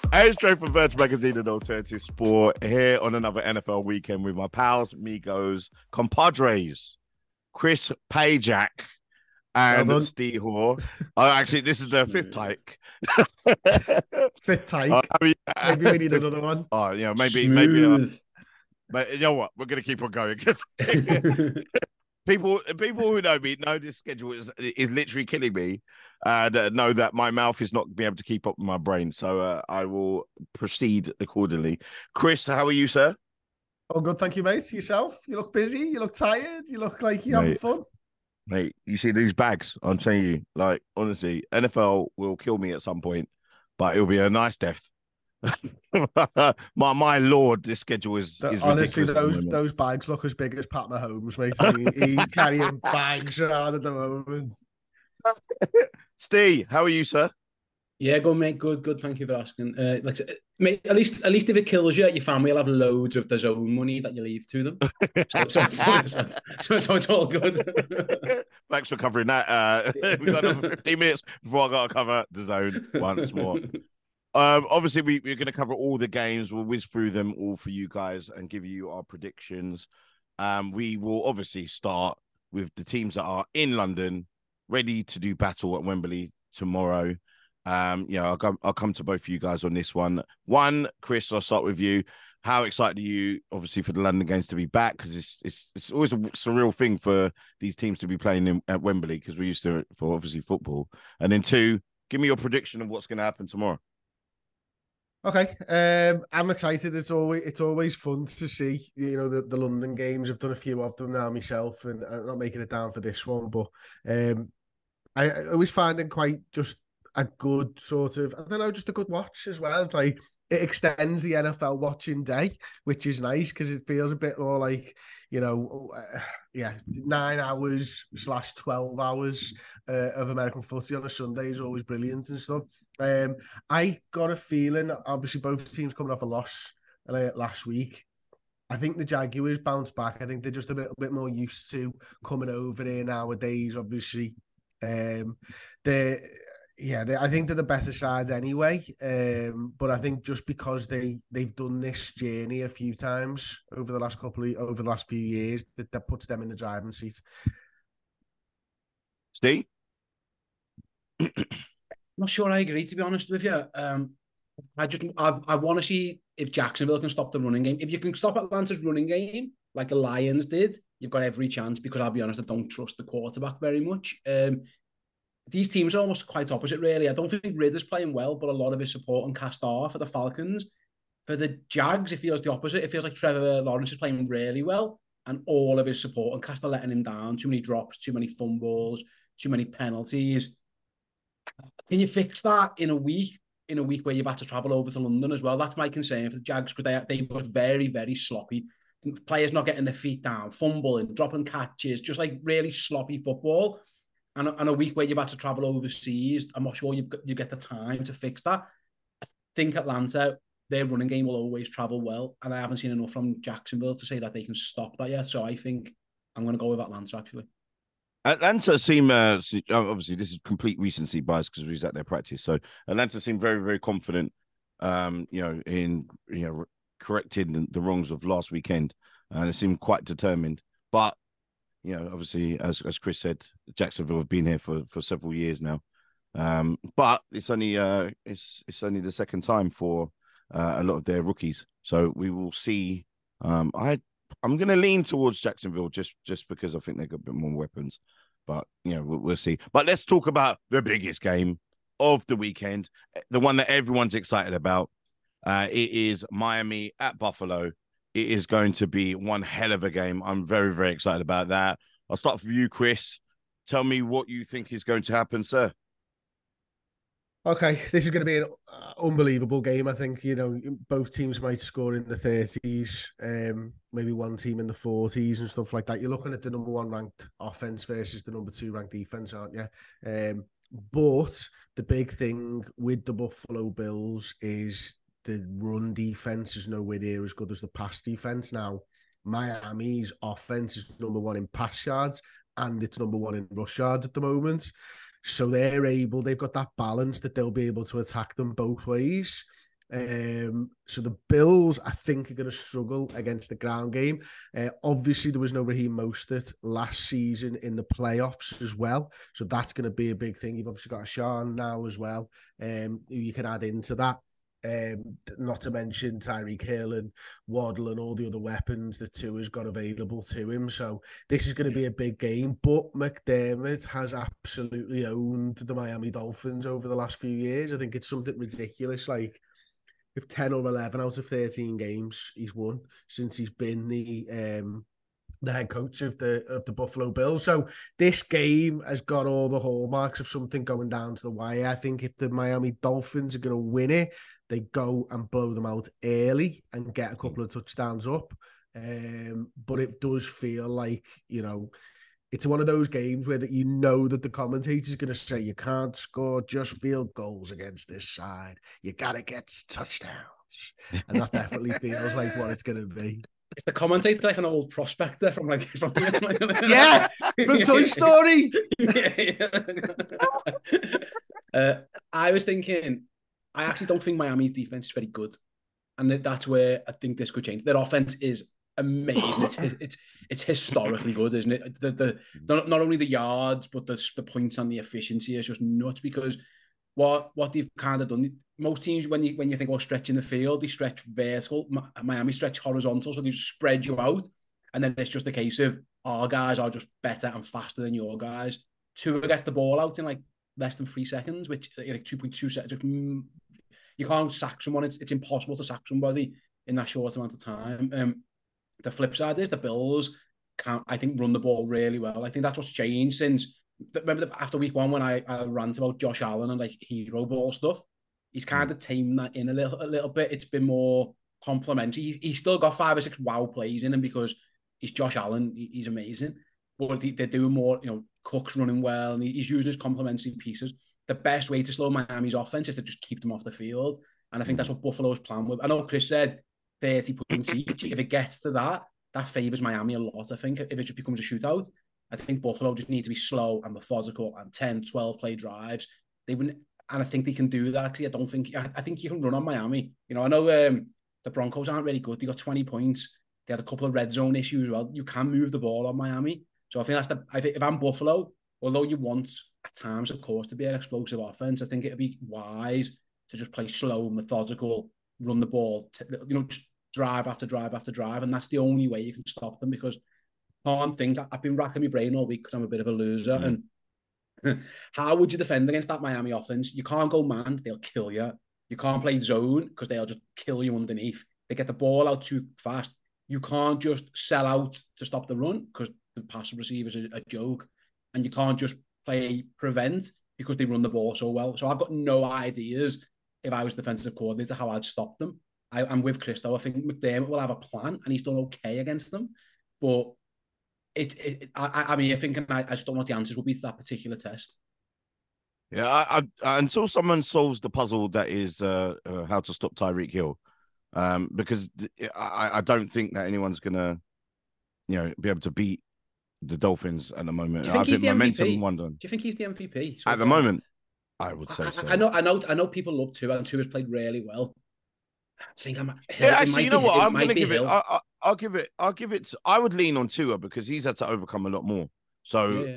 Hey, straight from Verge Magazine and Alternative Sport here on another NFL weekend with my pals, amigos, compadres, Chris Pajak Well and done. Steve Hoare. Actually, this is the fifth take. Fit take. Maybe we need fifth, another one. Smooth. you know what? We're going to keep on going because people who know me know this schedule is literally killing me. That know that my mouth is not being able to keep up with my brain. So I will proceed accordingly. Chris, how are you, sir? Oh, good. Thank you, mate. Yourself? You look busy. You look tired. You look like you're having fun. Mate, you see these bags? I'm telling you, like, honestly, NFL will kill me at some point, but it'll be a nice death. my lord, this schedule is honestly ridiculous. Those bags look as big as Pat Mahomes, mate. He's carrying bags around at the moment. Steve, how are you, sir? Yeah, good, mate. Good. Thank you for asking. Mate, at least if it kills you, your family will have loads of their own money that you leave to them. So it's all good. Thanks for covering that. We've got another 15 minutes before I got to cover the zone once more. Obviously, we're going to cover all the games. We'll whiz through them all for you guys and give you our predictions. We will obviously start with the teams that are in London, ready to do battle at Wembley tomorrow. I'll come to both of you guys on this one. Chris, I'll start with you. How excited are you, obviously, for the London games to be back? Because it's always a surreal thing for these teams to be playing at Wembley because we're used to it for obviously football. And then 2, give me your prediction of what's going to happen tomorrow. Okay, I'm excited. It's always fun to see, the London games. I've done a few of them now myself, and I'm not making it down for this one, but I always find it quite just a good sort of, I don't know, just a good watch as well. It's like it extends the NFL watching day, which is nice because it feels a bit more like, 9 hours / 12 hours of American footy on a Sunday is always brilliant and stuff. I got a feeling, obviously both teams coming off a loss last week. I think the Jaguars bounce back. I think they're just a bit more used to coming over here nowadays, obviously. I think they're the better side anyway. But I think just because they've done this journey a few times over the last few years, that puts them in the driving seat. Steve? I'm not sure I agree, to be honest with you. I want to see if Jacksonville can stop the running game. If you can stop Atlanta's running game, like the Lions did, you've got every chance, because I'll be honest, I don't trust the quarterback very much. These teams are almost quite opposite, really. I don't think Ridder's playing well, but a lot of his support and cast off for the Falcons. For the Jags, it feels the opposite. It feels like Trevor Lawrence is playing really well, and all of his support and cast are letting him down. Too many drops, too many fumbles, too many penalties. Can you fix that in a week? In a week where you've had to travel over to London as well? That's my concern for the Jags, because they were very, very sloppy. Players not getting their feet down, fumbling, dropping catches, just like really sloppy football. And a week where you've had to travel overseas, I'm not sure you get the time to fix that. I think Atlanta, their running game will always travel well, and I haven't seen enough from Jacksonville to say that they can stop that yet. So I think I'm going to go with Atlanta, actually. Atlanta seem obviously this is complete recency bias because we was at their practice. So Atlanta seemed very, very confident, in correcting the wrongs of last weekend, and it seemed quite determined. But obviously, as Chris said, Jacksonville have been here for several years now. But it's only it's only the second time for a lot of their rookies. So we will see. I'm going to lean towards Jacksonville just because I think they've got a bit more weapons. But we'll see. But let's talk about the biggest game of the weekend, the one that everyone's excited about. It is Miami at Buffalo. It is going to be one hell of a game. I'm very, very excited about that. I'll start with you, Chris. Tell me what you think is going to happen, sir. Okay, this is going to be an unbelievable game. I think, both teams might score in the 30s, maybe one team in the 40s and stuff like that. You're looking at the number 1 ranked offense versus the number 2 ranked defense, aren't you? But the big thing with the Buffalo Bills is the run defense is nowhere near as good as the pass defense. Now, Miami's offense is number 1 in pass yards, and it's number 1 in rush yards at the moment. So they've got that balance that they'll be able to attack them both ways. So the Bills, I think, are going to struggle against the ground game. Obviously, there was no Raheem Mostert last season in the playoffs as well. So that's going to be a big thing. You've obviously got a Sean now as well, who you can add into that. Not to mention Tyreek Hill and Waddle and all the other weapons that Tua's got available to him. So this is going to be a big game. But McDermott has absolutely owned the Miami Dolphins over the last few years. I think it's something ridiculous. Like, if 10 or 11 out of 13 games he's won since he's been the head coach of the Buffalo Bills. So this game has got all the hallmarks of something going down to the wire. I think if the Miami Dolphins are going to win it, they go and blow them out early and get a couple of touchdowns up. But it does feel like, it's one of those games where that that the commentator's going to say you can't score just field goals against this side. You got to get touchdowns. And that definitely feels like what it's going to be. Is the commentator like an old prospector from yeah, from Toy Story? I was thinking, I actually don't think Miami's defense is very good. And that's where I think this could change. Their offense is amazing. It's historically good, isn't it? Not only the yards, but the points and the efficiency is just nuts, because what they've kind of done, most teams, when you think about stretching the field, they stretch vertical. Miami stretch horizontal, so they just spread you out. And then it's just a case of our guys are just better and faster than your guys. Tua gets the ball out in like less than 3 seconds, which like 2.2 seconds. You can't sack someone. It's impossible to sack somebody in that short amount of time. The flip side is the Bills can't, I think, run the ball really well. I think that's what's changed since, remember after week 1 when I rant about Josh Allen and like hero ball stuff, he's kind of tamed that in a little bit. It's been more complimentary. He's still got 5 or 6 wow plays in him because he's Josh Allen. He's amazing. But they're doing more, Cook's running well and he's using his complementary pieces. The best way to slow Miami's offense is to just keep them off the field. And I think that's what Buffalo's plan with. I know Chris said 30 points each. If it gets to that favours Miami a lot, I think. If it just becomes a shootout, I think Buffalo just need to be slow and methodical and 10, 12 play drives. They wouldn't, and I think they can do that. I think you can run on Miami. I know the Broncos aren't really good. They got 20 points. They had a couple of red zone issues as well. You can move the ball on Miami. So I think if I'm Buffalo, although you want at times, of course, to be an explosive offense, I think it'd be wise to just play slow, methodical, run the ball, just drive after drive after drive. And that's the only way you can stop them, because I can't think, I've been racking my brain all week because I'm a bit of a loser. Mm. And how would you defend against that Miami offense? You can't go man, they'll kill you. You can't play zone because they'll just kill you underneath. They get the ball out too fast. You can't just sell out to stop the run because the pass receivers are a joke. And you can't just play prevent because they run the ball so well. So I've got no ideas, if I was defensive coordinator, how I'd stop them. I'm with Christo. I think McDermott will have a plan, and he's done okay against them. But I just don't know what the answers will be to that particular test. Yeah, I until someone solves the puzzle that is how to stop Tyreek Hill, because I don't think that anyone's gonna, be able to beat the Dolphins at the moment. Do you think he's the momentum MVP? won done. Do you think he's the MVP at the moment? I would say so. I know people love Tua, and Tua's played really well. I think actually, you know what? I'm going to give it. I'll give it. I would lean on Tua because he's had to overcome a lot more. So,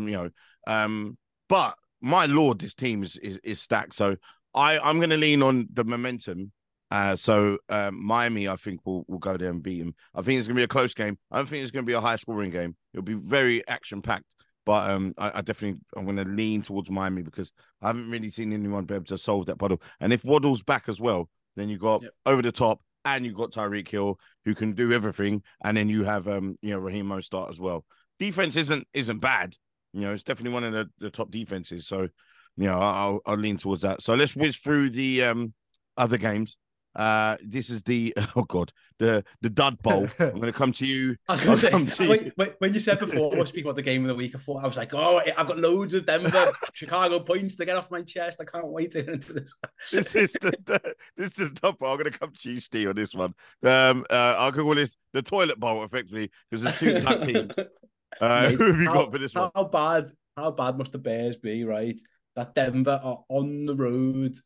but my lord, this team is stacked. So I'm going to lean on the momentum. Miami, I think, will go there and beat him. I think it's going to be a close game. I don't think it's going to be a high scoring game. It'll be very action packed. But I'm going to lean towards Miami because I haven't really seen anyone be able to solve that puddle. And if Waddle's back as well, then you got over the top, and you got Tyreek Hill who can do everything, and then you have Raheem Mostert as well. Defense isn't bad, it's definitely one of the top defenses. So, I'll lean towards that. So let's whiz through the other games. This is the Dud Bowl. I'm going to come to you. I was going to say, when you said before, we'll speak about the game of the week before, I was like, I've got loads of Denver, Chicago points to get off my chest. I can't wait to get into this. This is the Dud Bowl. I'm going to come to you, Steve, on this one. I'll call this the Toilet Bowl, effectively, because there's 2 black teams. Who have you got for this one? How bad must the Bears be, right? That Denver are on the road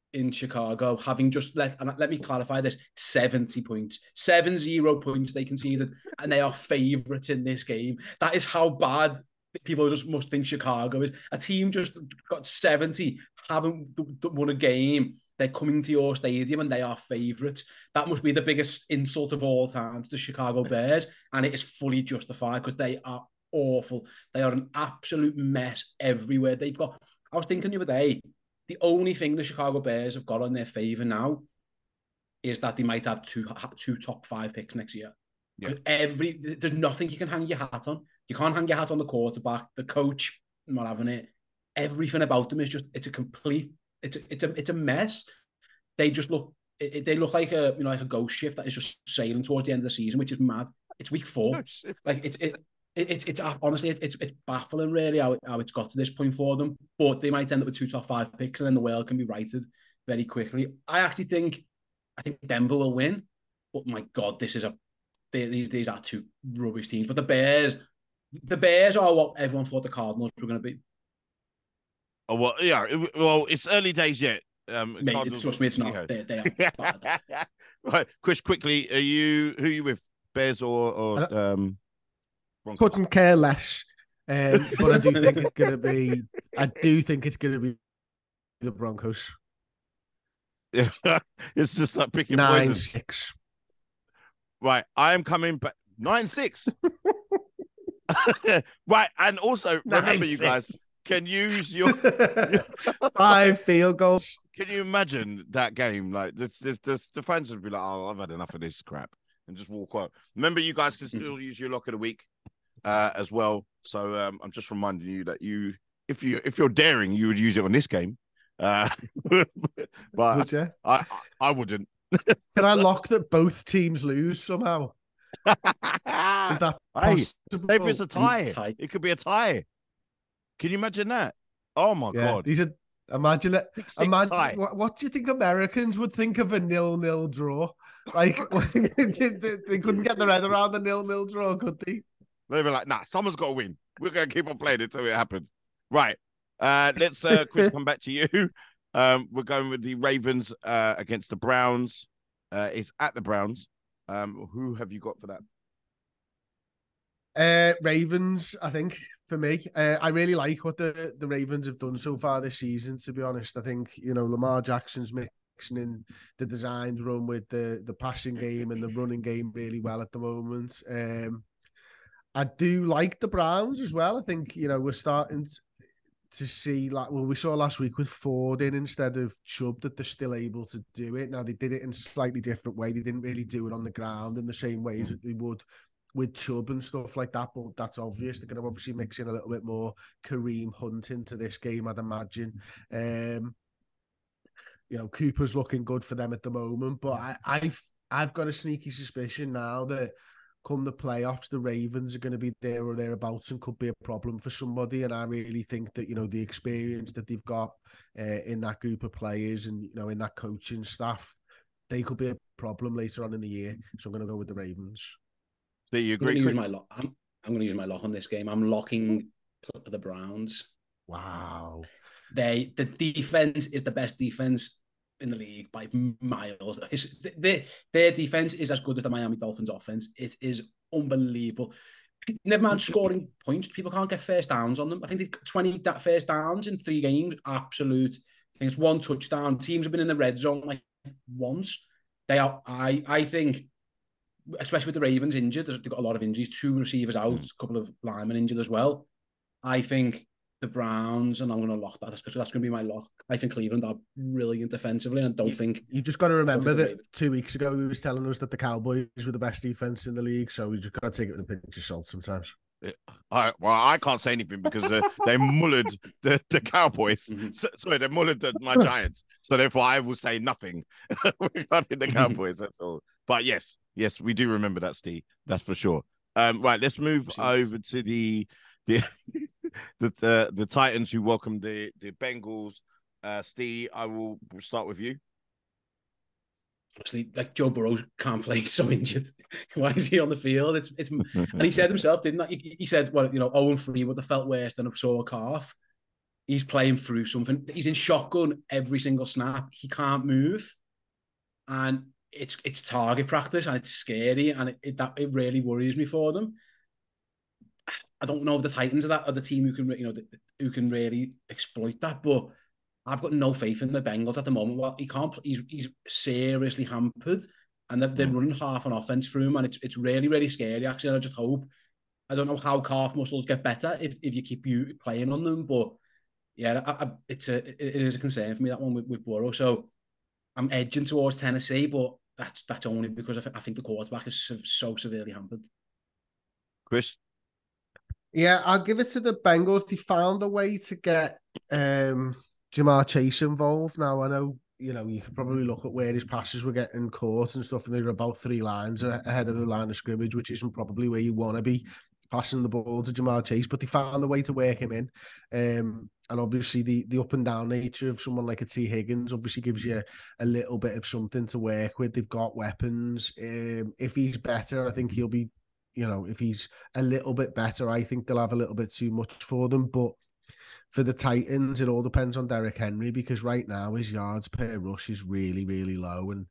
in Chicago, having just let me clarify this, 70 points, 70 points they conceded, and they are favourites in this game. That is how bad people just must think Chicago is. A team just got 70, haven't won a game. They're coming to your stadium and they are favourites. That must be the biggest insult of all time to the Chicago Bears, and it is fully justified because they are awful. They are an absolute mess everywhere. I was thinking the other day, the only thing the Chicago Bears have got on their favour now is that they might have two top 5 picks next year. Yeah. There's nothing you can hang your hat on. You can't hang your hat on the quarterback, the coach, not having it. Everything about them is just, it's a mess. They just look, they look like a ghost ship that is just sailing towards the end of the season, which is mad. It's week 4. Like it's honestly, it's baffling really how it's got to this point for them. But they might end up with 2 top 5 picks, and then the world can be righted very quickly. I think Denver will win, but my God, these are 2 rubbish teams. But the Bears are what everyone thought the Cardinals were going to be. Oh well, yeah. Well, it's early days yet. Mate, trust me, it's not. They are bad. Right, Chris. Quickly, who are you with? Bears or Broncos? Couldn't care less. But I do think it's going to be. I do think it's going to be the Broncos. Yeah, it's just like picking 9-6. Right, I am coming back 9-6. Right, and also remember, 9-6. you guys can use your 5 field goals. Can you imagine that game? Like the fans would be like, "Oh, I've had enough of this crap," and just walk out. Remember, you guys can still use your lock of the week as well. So I'm just reminding you that if you're daring, you would use it on this game. But would you? I wouldn't. Can I lock that both teams lose somehow? Is that possible? If it's a tie, it could be a tie. Can you imagine that? Oh my God! Imagine it. Imagine what do you think Americans would think of a 0-0 draw? Like they couldn't get their head around the 0-0 draw, could they? They'd be like, "Nah, someone's got to win. We're gonna keep on playing it until it happens." Right. Let's Chris, come back to you. We're going with the Ravens against the Browns. It's at the Browns. Who have you got for that? Ravens, I think, for me. I really like what the Ravens have done so far this season, to be honest. I think, Lamar Jackson's mixing in the designed run with the passing game and the running game really well at the moment. I do like the Browns as well. I think, we're starting to see, we saw last week with Ford in instead of Chubb, that they're still able to do it. Now, they did it in a slightly different way. They didn't really do it on the ground in the same ways that they would with Chubb and stuff like that, but that's obvious. They're going to obviously mix in a little bit more Kareem Hunt into this game, I'd imagine. Cooper's looking good for them at the moment, but I've got a sneaky suspicion now that come the playoffs, the Ravens are going to be there or thereabouts and could be a problem for somebody. And I really think that, the experience that they've got in that group of players and, in that coaching staff, they could be a problem later on in the year. So I'm going to go with the Ravens. Do you agree? I'm going to use my lock on this game. I'm locking the Browns. Wow. The defense is the best defense in the league by miles. Their defense is as good as the Miami Dolphins offense. It is unbelievable. Never mind scoring points. People can't get first downs on them. I think they've got 20 first downs in 3 games. Absolute. I think it's 1 touchdown. Teams have been in the red zone like once. They are. I think, especially with the Ravens injured, they've got a lot of injuries. 2 receivers out, a couple of linemen injured as well. I think the Browns, and I'm going to lock that. That's going to be my lock. I think Cleveland are brilliant defensively, and I don't think... You just got to remember that 2 weeks ago, he was telling us that the Cowboys were the best defense in the league, so we just got to take it with a pinch of salt sometimes. I can't say anything because they mullered the Cowboys. Sorry, they mullered my Giants. So therefore, I will say nothing regarding the Cowboys. That's all. But yes, we do remember that, Steve. That's for sure. Right, let's move over to the Titans who welcomed the Bengals. Steve, I will start with you. Obviously, like Joe Burrow can't play, so injured. Why is he on the field? It's and he said himself, didn't he? He said, well, 0-3 would have felt worse than a sore calf. he's playing through something. He's in shotgun every single snap. He can't move, and it's target practice, and it's scary, and it really worries me for them. I don't know if the Titans are the team who can really exploit that, but I've got no faith in the Bengals at the moment. Well, he can't. He's seriously hampered, and they're running half an offense through him, and it's really, really scary. Actually, and I just hope. I don't know how calf muscles get better if you keep playing on them, but yeah, it is a concern for me, that one with Burrow. So I'm edging towards Tennessee, but that's only because I think the quarterback is so severely hampered. Chris? Yeah, I'll give it to the Bengals. They found a way to get Jamar Chase involved. Now, I know, you can probably look at where his passes were getting caught and stuff, and they're about 3 lines ahead of the line of scrimmage, which isn't probably where you want to be passing the ball to Jamar Chase, but they found a way to work him in. And obviously the up and down nature of someone like a T. Higgins obviously gives you a little bit of something to work with. They've got weapons. If he's better, I think he'll be, if he's a little bit better, I think they'll have a little bit too much for them. But for the Titans, it all depends on Derrick Henry, because right now his yards per rush is really, really low. And,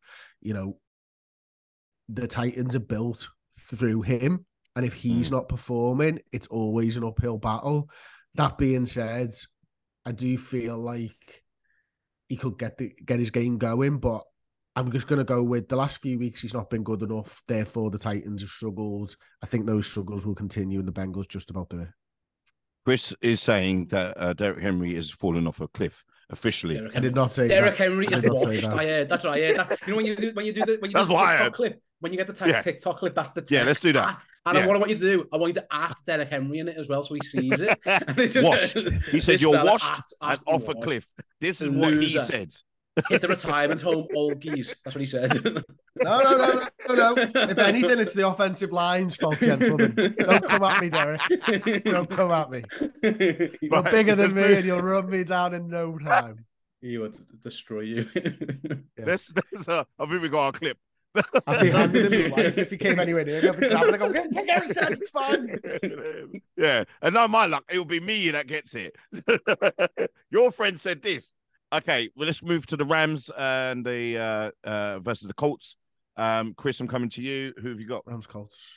the Titans are built through him. And if he's not performing, it's always an uphill battle. That being said, I do feel like he could get his game going, but I'm just going to go with the last few weeks he's not been good enough. Therefore, the Titans have struggled. I think those struggles will continue, and the Bengals just about do it. Chris is saying that Derrick Henry is falling off a cliff officially. I did not say Derrick that. Henry is washed. I heard. That's what I heard. When you do the TikTok clip, when you get the TikTok clip, that's the yeah. Let's do that. And what I want you to do, I want you to at Derrick Henry in it as well, so he sees it. Washed. He said you're washed and off a cliff. This is what he said. Hit the retirement home, old geese. That's what he said. No. If anything, it's the offensive line's fault, gentlemen. Don't come at me, Derek. Don't come at me. You're bigger than me, and you'll run me down in no time. He would destroy you. I think we got our clip. I'd be handing him my wife if he came anywhere near me. I'd be grabbing and go, take care of yourself, it's fine. Yeah, and not my luck, it will be me that gets it. Your friend said this. Okay, well, let's move to the Rams and the versus the Colts. Chris, I'm coming to you. Who have you got? Rams, Colts.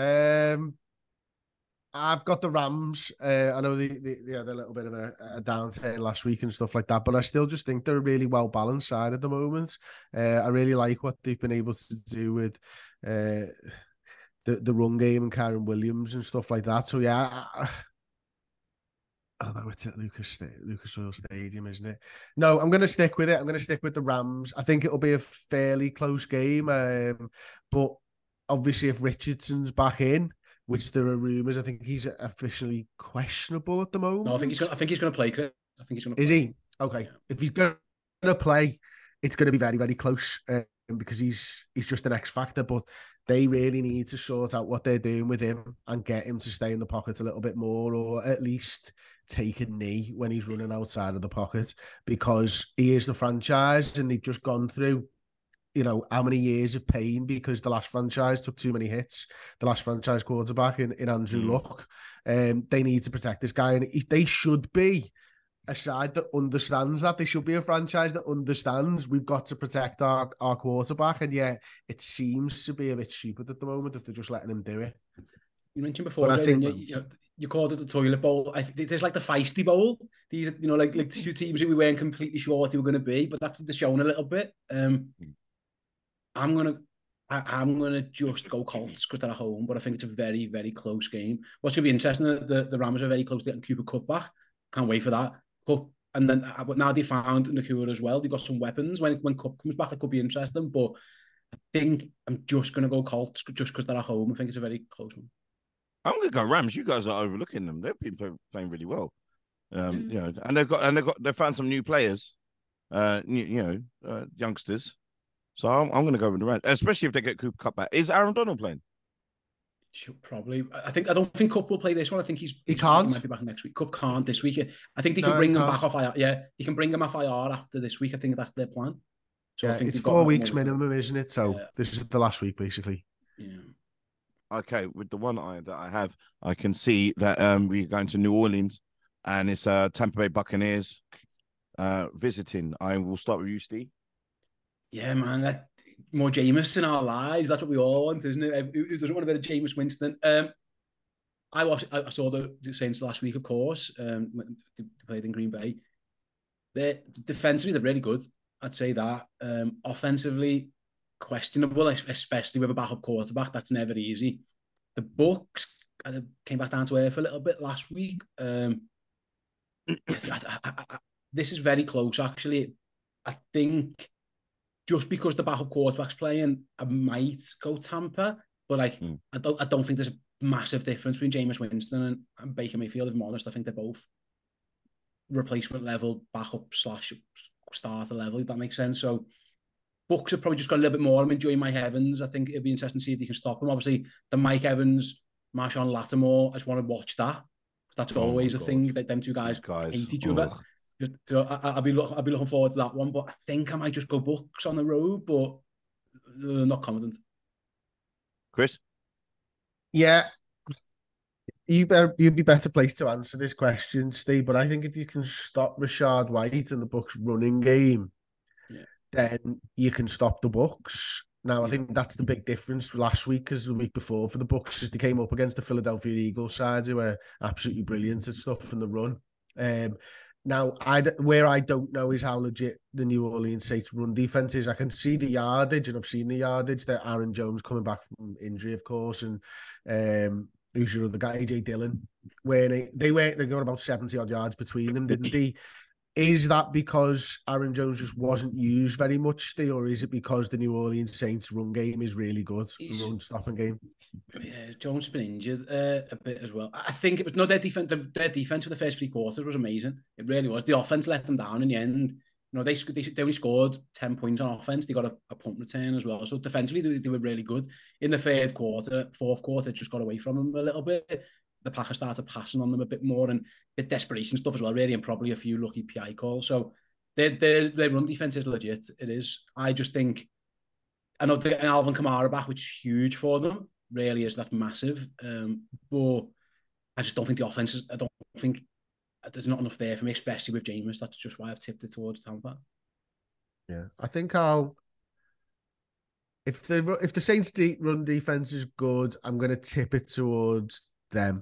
I've got the Rams. I know they had a little bit of a downturn last week and stuff like that, but I still just think they're a really well-balanced side at the moment. I really like what they've been able to do with the run game and Kyren Williams and stuff like that. So, yeah, although it's at Lucas Oil Stadium, isn't it? No, I'm going to stick with it. I'm going to stick with the Rams. I think it'll be a fairly close game, but obviously if Richardson's back in, which there are rumours, I think he's officially questionable at the moment. No, I think he's going to play, Chris. I think he's going to play. Is he? Okay. Yeah. If he's going to play, it's going to be very, very close because he's just an X factor. But they really need to sort out what they're doing with him and get him to stay in the pocket a little bit more, or at least take a knee when he's running outside of the pocket, because he is the franchise and they've just gone through, how many years of pain because the last franchise took too many hits. The last franchise quarterback in Andrew Luck. They need to protect this guy, and they should be a side that understands that. They should be a franchise that understands we've got to protect our quarterback, and yet it seems to be a bit stupid at the moment that they're just letting him do it. You mentioned before, I think you called it the toilet bowl. I think there's like the feisty bowl. These, like two teams that we weren't completely sure what they were going to be, but actually they're showing a little bit. I'm gonna just go Colts because they're at home, but I think it's a very, very close game. What's gonna be interesting? The Rams are very close to getting Cooper Kupp back. Can't wait for that. Kupp, and then now they found Nakua as well. They got some weapons. When Kupp comes back, it could be interesting. But I think I'm just gonna go Colts just because they're at home. I think it's a very close one. I'm gonna go Rams. You guys are overlooking them. They've been playing really well. And they've found some new players. Youngsters. So I'm going to go with the Rams, especially if they get Cooper Kupp back. Is Aaron Donald playing? Should probably. I don't think Kupp will play this one. I think he can't. He might be back next week. Kupp can't this week. I think they can bring him back off IR. Yeah, they can bring him off IR after this week. I think that's their plan. So yeah, I think it's 4 weeks minimum, isn't it? So this is the last week, basically. Yeah. Okay, with the one that I have, I can see that we're going to New Orleans and it's Tampa Bay Buccaneers visiting. I will start with you, Steve. Yeah, man, that more Jameis in our lives. That's what we all want, isn't it? Who doesn't want a bit of Jameis Winston? I saw the Saints last week, of course. When they played in Green Bay. They're defensively, they're really good. I'd say that. Offensively, questionable, especially with a backup quarterback. That's never easy. The Bucs kind of came back down to earth a little bit last week. This is very close, actually. I think just because the backup quarterback's playing, I might go Tampa, but I don't think there's a massive difference between Jameis Winston and Baker Mayfield. If I'm honest, I think they're both replacement level, backup / starter level, if that makes sense. So Bucs have probably just got a little bit more. I'm enjoying Mike Evans. I think it'll be interesting to see if they can stop him. Obviously, the Mike Evans, Marshawn Lattimore, I just want to watch that. That's always a thing. That them two guys hate each other. So I'll be looking forward to that one. But I think I might just go Bucs on the road, but not confident. Chris? Yeah. You'd be better placed to answer this question, Steve. But I think if you can stop Rachaad White and the Bucs running game, then you can stop the Bucs. Now, I think that's the big difference last week as the week before for the Bucs, as they came up against the Philadelphia Eagles side, who were absolutely brilliant at stuff in the run. Now, where I don't know is how legit the New Orleans Saints run defense is. I can see the yardage, and I've seen the yardage that Aaron Jones coming back from injury, of course, and who's your other guy, AJ Dillon, where they got about 70-odd yards between them, didn't they? Is that because Aaron Jones just wasn't used very much, Steve, or is it because the New Orleans Saints run game is really good, the run stopping game? Yeah, Jones has been injured a bit as well. I think it was their defense. Their defense for the first 3 quarters was amazing. It really was. The offense let them down in the end. You know, they only scored 10 points on offense. They got a punt return as well. So defensively, they were really good. In the fourth quarter, it just got away from them a little bit. The Packers started passing on them a bit more and a bit desperation stuff as well, really, and probably a few lucky PI calls. So their run defense is legit. It is. I just think, I know they're getting Alvin Kamara back, which is huge for them. Really is. That's massive. But I just don't think the offense is, I don't think there's not enough there for me, especially with Jameis. That's just why I've tipped it towards Tampa. Yeah, I think if the Saints run defense is good, I'm going to tip it towards them.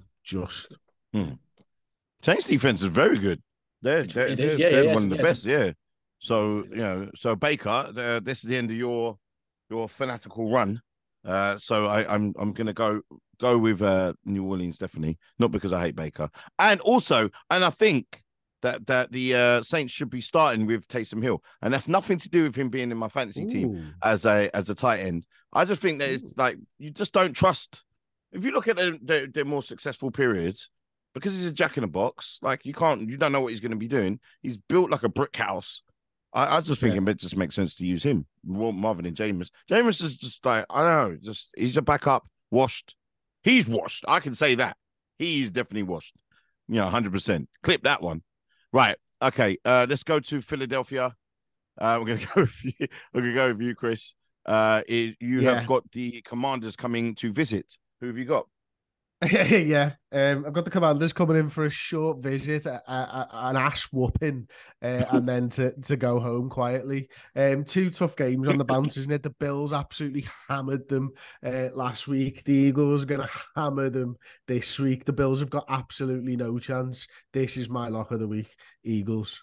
Saints defense is very good. They're one of the best. Yeah. So so Baker, this is the end of your fanatical run. So I'm going to go with New Orleans, definitely, not because I hate Baker, and I think that the Saints should be starting with Taysom Hill, and that's nothing to do with him being in my fantasy team as a tight end. I just think that it's like you just don't trust. If you look at their more successful periods, because he's a jack in a box, like you don't know what he's going to be doing. He's built like a brick house. I just think it just makes sense to use him rather than Jameis. Jameis is just like, I don't know, he's a backup, washed. He's washed. I can say that. He's definitely washed. 100%. Clip that one. Right. Okay. Let's go to Philadelphia. We're going to go with you, Chris. You have got the Commanders coming to visit. Who have you got? Yeah, I've got the Commanders coming in for a short visit, an ass whooping, and then to go home quietly. 2 tough games on the bounce, isn't it? The Bills absolutely hammered them last week. The Eagles are going to hammer them this week. The Bills have got absolutely no chance. This is my lock of the week. Eagles.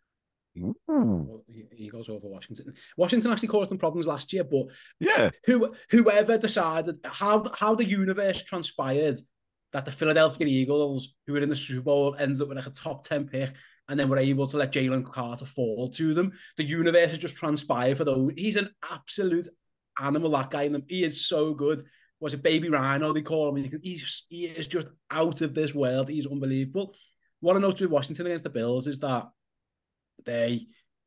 Ooh. Eagles over Washington. Washington actually caused them problems last year, but yeah, whoever decided how the universe transpired that the Philadelphia Eagles, who were in the Super Bowl, ends up with like a top 10 pick, and then were able to let Jalen Carter fall to them. The universe has just transpired for those. He's an absolute animal, that guy. He is so good. Was it Baby Rhino? They call him. He is just out of this world. He's unbelievable. What I noticed with Washington against the Bills is that the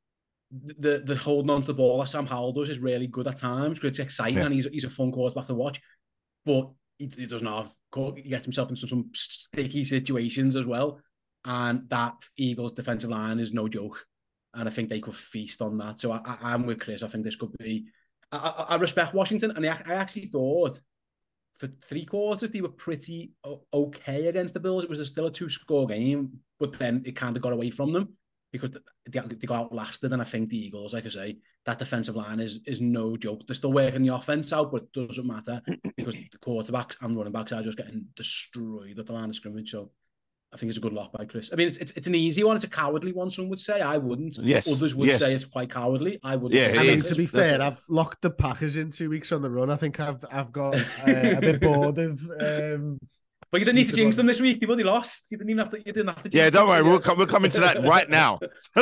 holding on to the ball that Sam Howell does is really good at times, because it's exciting and he's a fun quarterback to watch, but he doesn't have, he gets himself into some sticky situations as well, and that Eagles defensive line is no joke, and I think they could feast on that. So I'm with Chris. I think this could be, I respect Washington, and I actually thought for 3/4, they were pretty okay against the Bills. It was still a 2-score game, but then it kind of got away from them because they got outlasted. And I think the Eagles, like I say, that defensive line is no joke. They're still working the offense out, but it doesn't matter because the quarterbacks and running backs are just getting destroyed at the line of scrimmage. So I think it's a good lock by Chris. I mean, it's an easy one. It's a cowardly one, some would say. I wouldn't. Yes. Others would say it's quite cowardly. I wouldn't. Yeah, I mean, to be fair, I've locked the Packers in 2 weeks on the run. I think I've got a bit bored of. But you didn't need to jinx them this week. They've only lost. You didn't even have to. You didn't have to. Jinx yeah, don't worry. them, We'll come into that right now.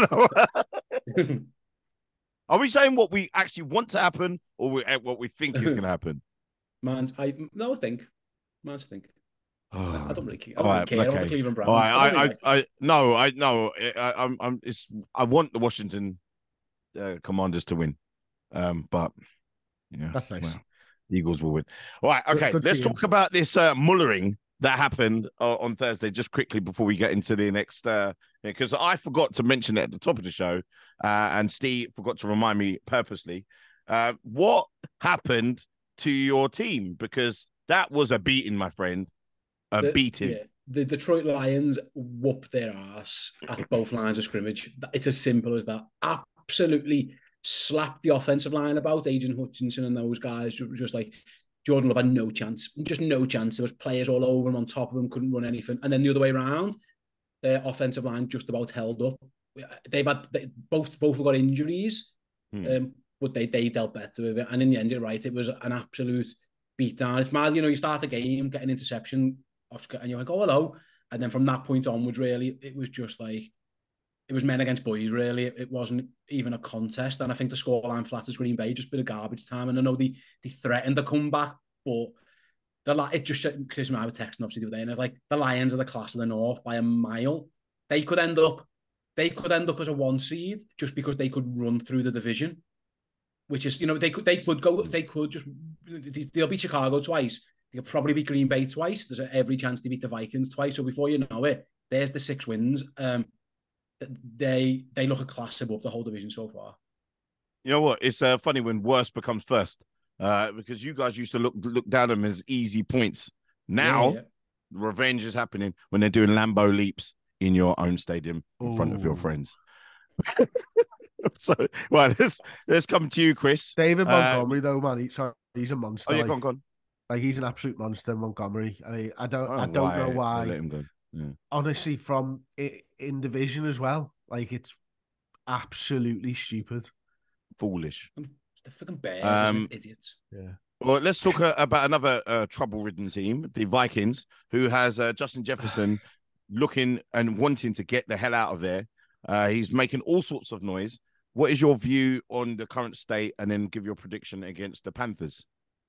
Are we saying what we actually want to happen, or what we think is going to happen? I think. I don't really care. I don't All really care about the Cleveland Browns. All right, I want the Washington Commanders to win, but yeah, that's nice. Well, the Eagles will win. All right, okay. Good Let's talk about this Mullering that happened on Thursday. Just quickly before we get into the next, because I forgot to mention it at the top of the show, and Steve forgot to remind me purposely. What happened to your team? Because that was a beating, my friend. Beating. Yeah, the Detroit Lions whooped their ass at both lines of scrimmage. It's as simple as that. Absolutely slapped the offensive line about. Aiden Hutchinson and those guys just like Jordan Love had no chance. Just no chance. There was players all over him, on top of him, couldn't run anything. And then the other way around, their offensive line just about held up. Both have got injuries, but they dealt better with it. And in the end, you're right, it was an absolute beatdown. It's mad, you start the game, get an interception, and you're like, oh, hello. And then from that point onwards, really, it was just like, it was men against boys, really. It wasn't even a contest. And I think the scoreline flat as Green Bay, just a bit of garbage time. And I know they threatened the comeback, but it just, Chris and I were texting obviously the other day, and it was like, the Lions are the class of the North by a mile. They could end up as a 1 seed just because they could run through the division, which is, they'll beat Chicago twice. They could probably beat Green Bay twice. There's every chance they beat the Vikings twice. So before you know it, there's the 6 wins. They look a class above the whole division so far. You know what? It's funny when worst becomes first, because you guys used to look down on them as easy points. Now, revenge is happening when they're doing Lambeau leaps in your own stadium in front of your friends. So, well, let's come to you, Chris. David Montgomery, though, man, he's a monster. Oh, yeah, go on. Like, he's an absolute monster, Montgomery. I mean, I don't know why. Let him go. Yeah. Honestly, from in division as well, like, it's absolutely stupid, foolish. The fucking Bears, idiots. Yeah. Well, let's talk about another trouble-ridden team, the Vikings, who has Justin Jefferson looking and wanting to get the hell out of there. He's making all sorts of noise. What is your view on the current state, and then give your prediction against the Panthers?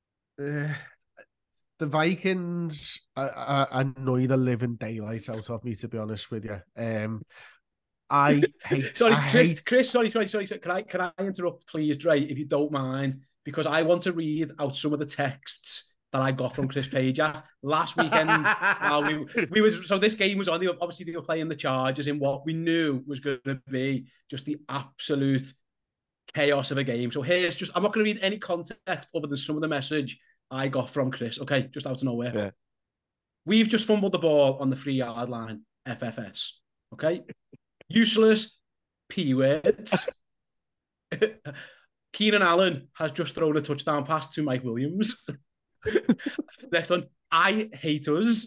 The Vikings annoy the living daylight out of me, to be honest with you. I hate. Sorry, Chris. Sorry. Can I interrupt, please, Dre, if you don't mind? Because I want to read out some of the texts that I got from Chris Pager last weekend. So this game was on. Obviously, they were playing the Chargers in what we knew was going to be just the absolute chaos of a game. So I'm not going to read any context other than some of the message I got from Chris. Okay, just out of nowhere. Yeah. We've just fumbled the ball on the 3-yard line. FFS. Okay. Useless P-words. Keenan Allen has just thrown a touchdown pass to Mike Williams. Next one, I hate us.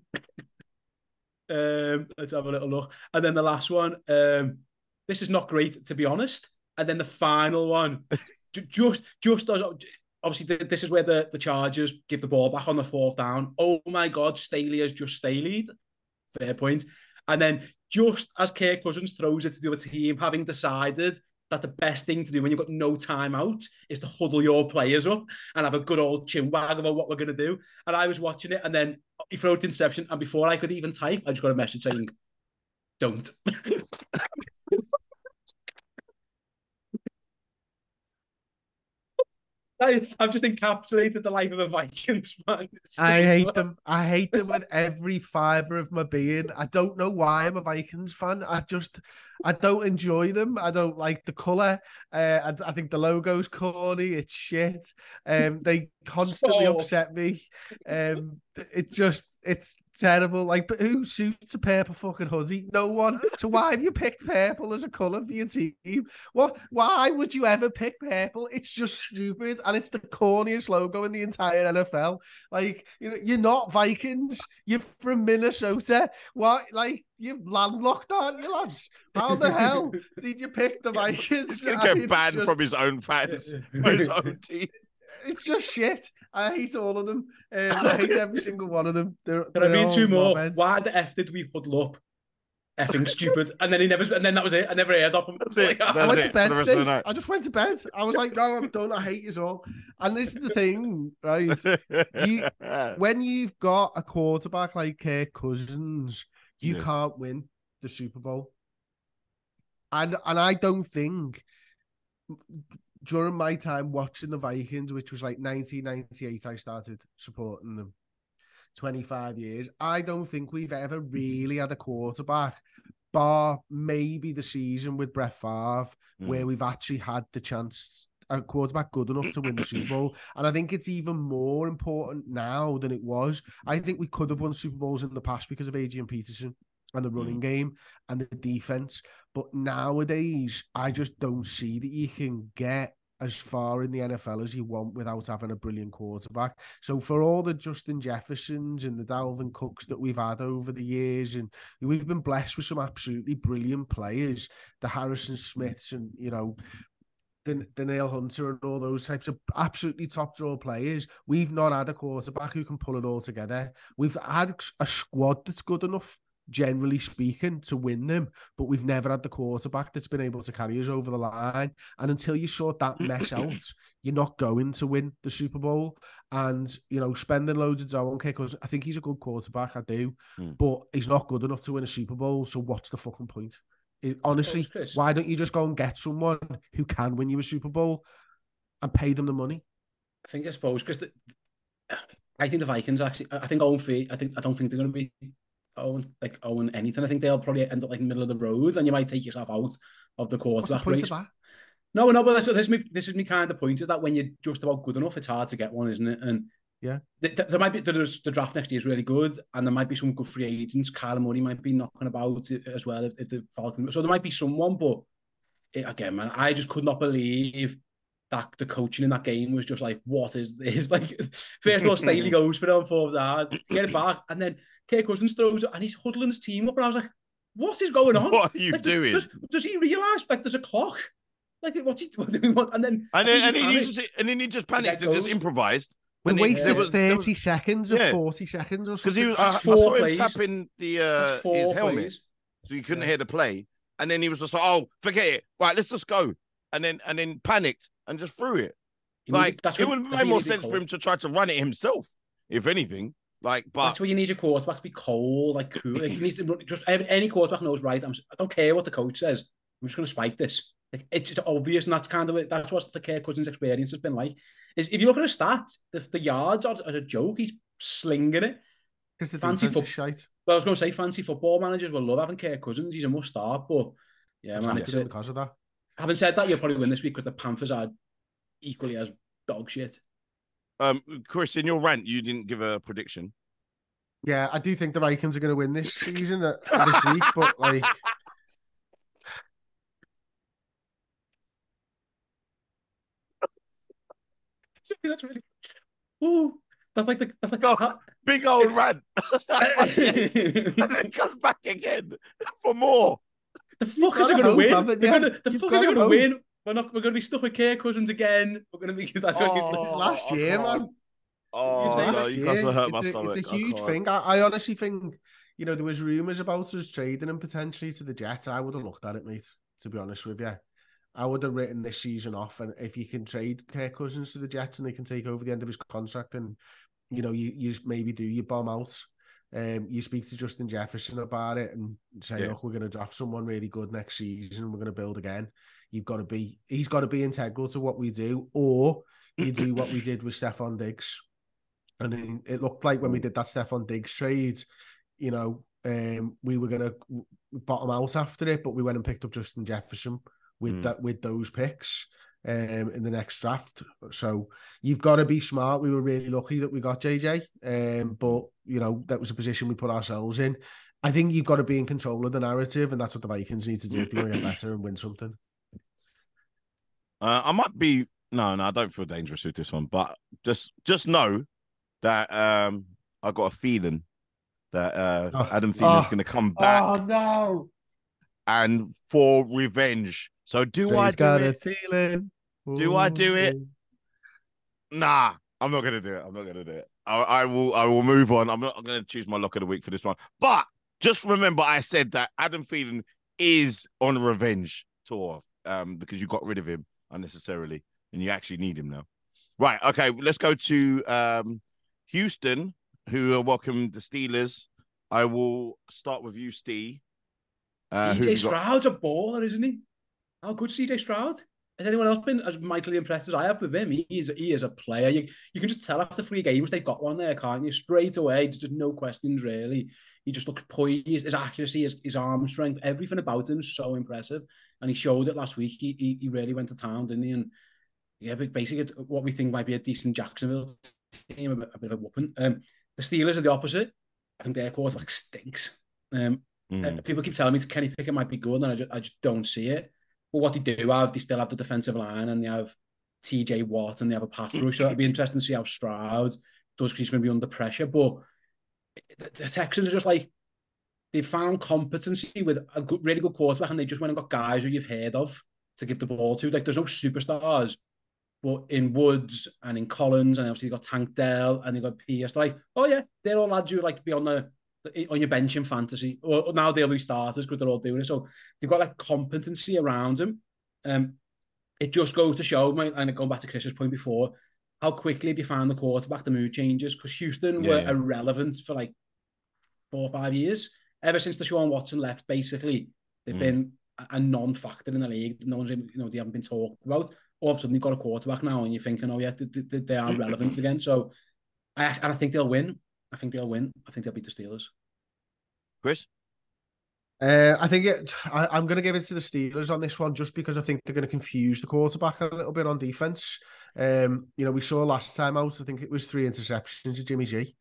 Let's have a little look. And then the last one, this is not great, to be honest. And then the final one, just as obviously this is where the Chargers give the ball back on the 4th down. Oh my God, Staley has just Staleyed. Fair point. And then just as Kirk Cousins throws it to the other team, having decided that the best thing to do when you've got no timeout is to huddle your players up and have a good old chin wag about what we're going to do. And I was watching it, and then he threw it interception, and before I could even type, I just got a message saying, don't. I've just encapsulated the life of a Vikings fan. I hate them. I hate them with every fibre of my being. I don't know why I'm a Vikings fan. I don't enjoy them. I don't like the colour. I think the logo's corny. It's shit. They constantly upset me. It's terrible. Like, but who suits a purple fucking hoodie? No one. So why have you picked purple as a colour for your team? What? Why would you ever pick purple? It's just stupid, and it's the corniest logo in the entire NFL. Like, you're not Vikings. You're from Minnesota. What? Like, you're landlocked, aren't you, lads? How the hell did you pick the Vikings? He's going to get banned from his own fans, from his own team. It's just shit. I hate all of them. I hate every single one of them. Can I be two more? Why the F did we huddle up? Effing stupid. And then that was it. I never heard of him. I went to bed today. I just went to bed. I was like, no, I'm done. I hate you all. And this is the thing, right? When you've got a quarterback like Kirk Cousins, you can't win the Super Bowl. And I don't think during my time watching the Vikings, which was like 1998, I started supporting them. 25 years. I don't think we've ever really had a quarterback, bar maybe the season with Brett Favre, where we've actually had the chance, a quarterback good enough to win the Super Bowl. And I think it's even more important now than it was. I think we could have won Super Bowls in the past because of Adrian Peterson and the running game and the defense. But nowadays, I just don't see that you can get as far in the NFL as you want without having a brilliant quarterback. So for all the Justin Jeffersons and the Dalvin Cooks that we've had over the years, and we've been blessed with some absolutely brilliant players, the Harrison Smiths and, the Danielle Hunter and all those types of absolutely top draw players, we've not had a quarterback who can pull it all together. We've had a squad that's good enough, generally speaking, to win them, but we've never had the quarterback that's been able to carry us over the line. And until you sort that mess out, you're not going to win the Super Bowl. And, spending loads of dough on Kirk Cousins, I think he's a good quarterback, I do, but he's not good enough to win a Super Bowl. So what's the fucking point? Honestly, why don't you just go and get someone who can win you a Super Bowl and pay them the money? I suppose, Chris, I think the Vikings actually, I don't think they're going to be own anything. I think they'll probably end up like middle of the road, and you might take yourself out of the quarterback race. No, but this is me kind of point, is that when you're just about good enough, it's hard to get one, isn't it? And there might be the draft next year is really good, and there might be some good free agents. Kyler Murray might be knocking about as well if the Falcons. So there might be someone, but again, man, I just could not believe that the coaching in that game was just like, what is this? Like, first of all, Staley goes for it on fourth down, get it back, and then Kirk Cousins throws it and he's huddling his team up, and I was like, what is going on? What are you doing? Does he realise, like, there's a clock? Like, what's he doing? And then he just panicked and just improvised. We wasted 30 seconds or 40 seconds or something. Because I saw him tapping his helmet, so you couldn't hear the play. And then he was just like, oh, forget it. Right, let's just go. And then panicked and just threw it. It would make more sense for him to try to run it himself, if anything. But that's where you need your quarterback to be cold, like cool. Like, he needs to run, just any quarterback knows, right? I don't care what the coach says. I'm just going to spike this. Like, it's just obvious, and that's what the Kirk Cousins experience has been like. Is if you look at his stats, the yards are a joke. He's slinging it. Because the fancy shite. Well, I was going to say fancy football managers will love having Kirk Cousins. He's a must start, but it's because of that. Having said that, you'll probably win this week because the Panthers are equally as dog shit. Chris, in your rant, you didn't give a prediction. Yeah, I do think the Vikings are going to win this season, this week, but like... That's really... Ooh, that's like big old rant. And then comes back again for more. The fuckers are going to win. The fuckers are going to win. We're going to be stuck with Kirk Cousins again. We're going to be this is last year, man. You guys have hurt my stomach. It's a huge thing. I honestly think, there was rumours about us trading him potentially to the Jets. I would have looked at it, mate, to be honest with you. I would have written this season off, and if you can trade Kirk Cousins to the Jets and they can take over the end of his contract, and you maybe do your bomb out. You speak to Justin Jefferson about it and say, look, we're going to draft someone really good next season. We're going to build again. He's got to be integral to what we do, or you do what we did with Stephon Diggs. And it looked like when we did that Stephon Diggs trade, we were going to bottom out after it, but we went and picked up Justin Jefferson with those picks in the next draft. So you've got to be smart. We were really lucky that we got JJ, but that was a position we put ourselves in. I think you've got to be in control of the narrative, and that's what the Vikings need to do if they want to get better and win something. I might be I don't feel dangerous with this one, but just know that I got a feeling that Adam Thielen's going to come back. Oh no! And for revenge. So do I do it? Feeling. Do I do it? Nah, I'm not going to do it. I'm not going to do it. I will move on. I'm not going to choose my lock of the week for this one. But just remember, I said that Adam Thielen is on a revenge tour because you got rid of him unnecessarily, and you actually need him now. Right. Okay. Let's go to Houston, who welcome the Steelers. I will start with you, Steve. CJ Stroud's a baller, isn't he? How good CJ Stroud? Has anyone else been as mightily impressed as I have with him? He is a player. You can just tell after 3 games they've got one there, can't you? Straight away, just no questions really. He just looks poised. His accuracy, his arm strength, everything about him is so impressive. And he showed it last week. He really went to town, didn't he? And yeah, but basically what we think might be a decent Jacksonville team, a bit of a whooping. The Steelers are the opposite. I think their quarterback stinks. People keep telling me Kenny Pickett might be good, and I just don't see it. But what they do have, they still have the defensive line, and they have TJ Watt, and they have a pass rush. So it'll be interesting to see how Stroud does, because he's going to be under pressure. But the Texans are just like, they found competency with a really good quarterback, and they just went and got guys who you've heard of to give the ball to. Like, there's no superstars, but in Woods and in Collins, and obviously you got Tank Dell and you got Pierce. Like, oh yeah, they're all lads who like to be on your bench in fantasy, or now they'll be starters because they're all doing it. So they've got like competency around them. It just goes to show, and going back to Chris's point before, how quickly if you find the quarterback, the mood changes. Because Houston were irrelevant for like 4 or 5 years. Ever since Deshaun Watson left, basically, they've been a non-factor in the league. No one's, they haven't been talked about. All of a sudden, you've got a quarterback now, and you're thinking, oh yeah, they are relevant again. So I think they'll win. I think they'll beat the Steelers. Chris? I think I'm going to give it to the Steelers on this one, just because I think they're going to confuse the quarterback a little bit on defense. We saw last time out, I think it was 3 interceptions to Jimmy G.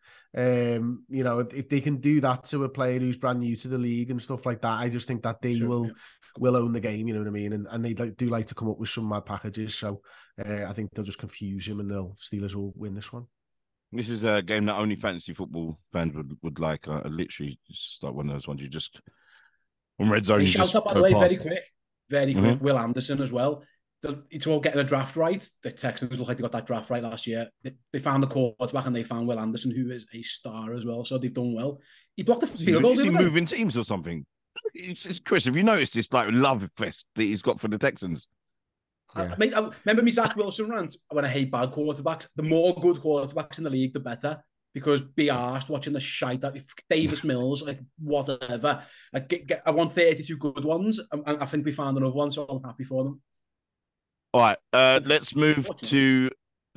If they can do that to a player who's brand new to the league and stuff like that, I just think that they will own the game. You know what I mean? And they do like to come up with some mad packages. So I think they'll just confuse him, and Steelers will win this one. This is a game that only fantasy football fans would like. Literally, just like one of those ones you just on red zone. Shout out, by the way, very quick. Will Anderson as well. It's all getting the draft right. The Texans look like they got that draft right last year. They found the quarterback, and they found Will Anderson, who is a star as well. So they've done well. He blocked the field goal. Is he moving teams or something? Chris, have you noticed this like love fest that he's got for the Texans? Yeah. I remember me Zach Wilson rant when I hate bad quarterbacks. The more good quarterbacks in the league, the better. Because be arsed watching the shite that Davis Mills, like whatever. I want 32 good ones. I think we found another one, so I'm happy for them. All right, let's move to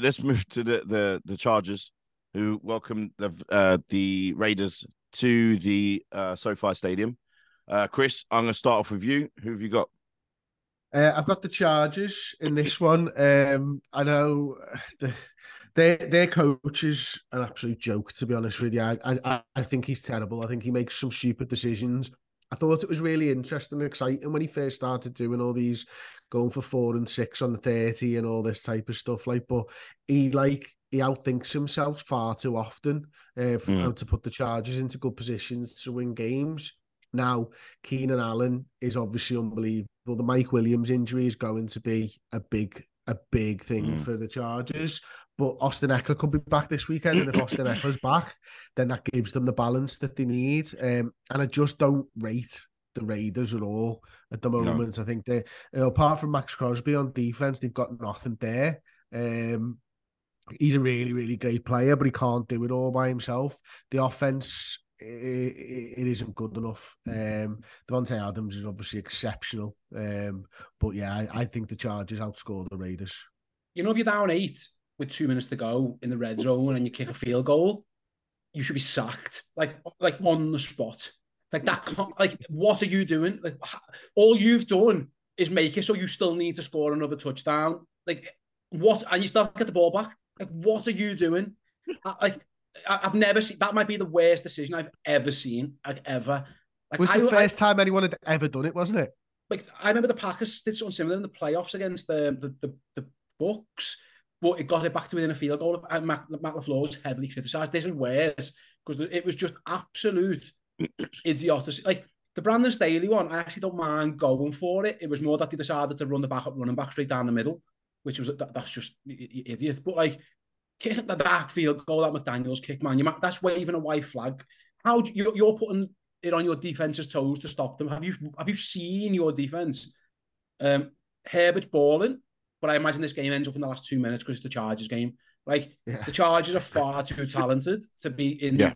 the Chargers, who welcomed the Raiders to the SoFi Stadium. Chris, I'm going to start off with you. Who have you got? I've got the Chargers in this one. I know their coach is an absolute joke, to be honest with you. I think he's terrible. I think he makes some stupid decisions. I thought it was really interesting and exciting when he first started doing all these, going for 4 and 6 on the 30 and all this type of stuff. But he outthinks himself far too often to put the Chargers into good positions to win games. Now, Keenan Allen is obviously unbelievable. The Mike Williams injury is going to be a big thing for the Chargers. But Austin Eckler could be back this weekend, and if Austin Eckler's back, then that gives them the balance that they need. And I just don't rate the Raiders at all at the moment. No. I think they, apart from Max Crosby on defense, they've got nothing there. He's a really, really great player, but he can't do it all by himself. The offense, it isn't good enough. Devontae Adams is obviously exceptional. But yeah, I think the Chargers outscore the Raiders. You know, if you're down 8 with 2 minutes to go in the red zone and you kick a field goal, you should be sacked, like on the spot. Like that can't, like, what are you doing? Like, all you've done is make it so you still need to score another touchdown. Like, what? And you still have to get the ball back. Like, what are you doing? I've never seen, that might be the worst decision I've ever seen, like, ever. Like, it was the first time anyone had ever done it, wasn't it? Like, I remember the Packers did something similar in the playoffs against the Bucks, but it got it back to within a field goal. And Matt LaFleur was heavily criticised. This is worse because it was just absolute idiocy. Like, the Brandon Staley one, I actually don't mind going for it. It was more that they decided to run the backup running back straight down the middle, which was that's just idiots. But like, kicking the dark field goal that McDaniels kick, man, that's waving a white flag. How you're putting it on your defense's toes to stop them? Have you seen your defense? Herbert's balling, but I imagine this game ends up in the last 2 minutes because it's the Chargers game. Like, the Chargers are far too talented to be in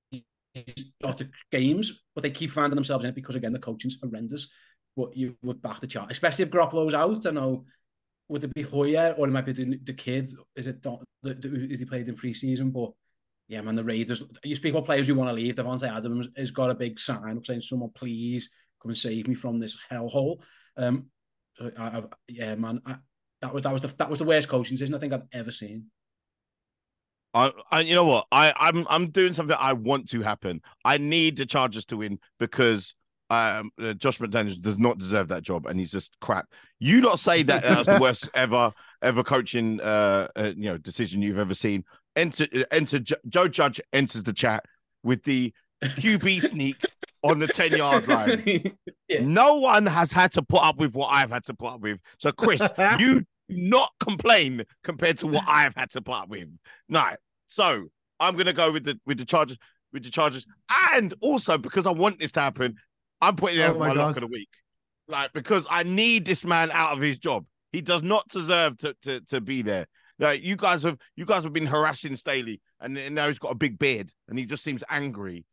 games, but they keep finding themselves in it because, again, the coaching's horrendous. But you would back the Chargers, especially if Garoppolo's out. I know, would it be Hoyer or it might be the kids? Is it who he played in preseason? But yeah, man, the Raiders. You speak about players who want to leave. Davante Adams has got a big sign up saying, "Someone please come and save me from this hellhole." Yeah, man, that was the worst coaching decision I think I've ever seen. You know what? I'm doing something I want to happen. I need the Chargers to win because Josh McDaniels does not deserve that job, and he's just crap. You not say that was the worst ever coaching decision you've ever seen. Enter Joe Judge enters the chat with the QB sneak on the 10-yard line. Yeah. No one has had to put up with what I've had to put up with. So, Chris, you do not complain compared to what I've had to put up with. No. So I'm gonna go with the Chargers, and also because I want this to happen, I'm putting it as my lock of the week. Like, because I need this man out of his job. He does not deserve to be there. Like, you guys have been harassing Staley, and now he's got a big beard, and he just seems angry.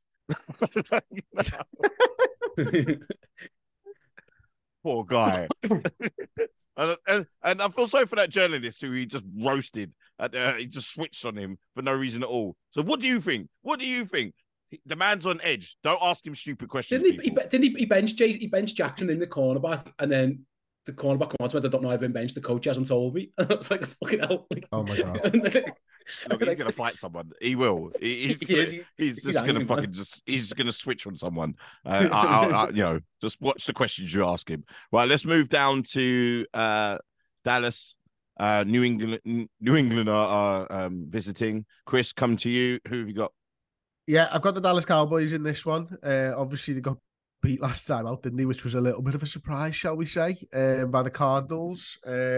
Poor guy. And I feel sorry for that journalist who he just roasted. He just switched on him for no reason at all. So what do you think? The man's on edge. Don't ask him stupid questions. Didn't he bench Jackson in the cornerback, and then the cornerback comes I don't know, I've been benched. The coach hasn't told me. I was like, fucking hell. Oh my God. Look, he's gonna fight someone. He will. He's just gonna fucking he's gonna switch on someone. Just watch the questions you ask him. Right, let's move down to Dallas. New England are visiting. Chris, come to you. Who have you got? Yeah, I've got the Dallas Cowboys in this one. Obviously, they got beat last time out, didn't they? Which was a little bit of a surprise, shall we say, by the Cardinals.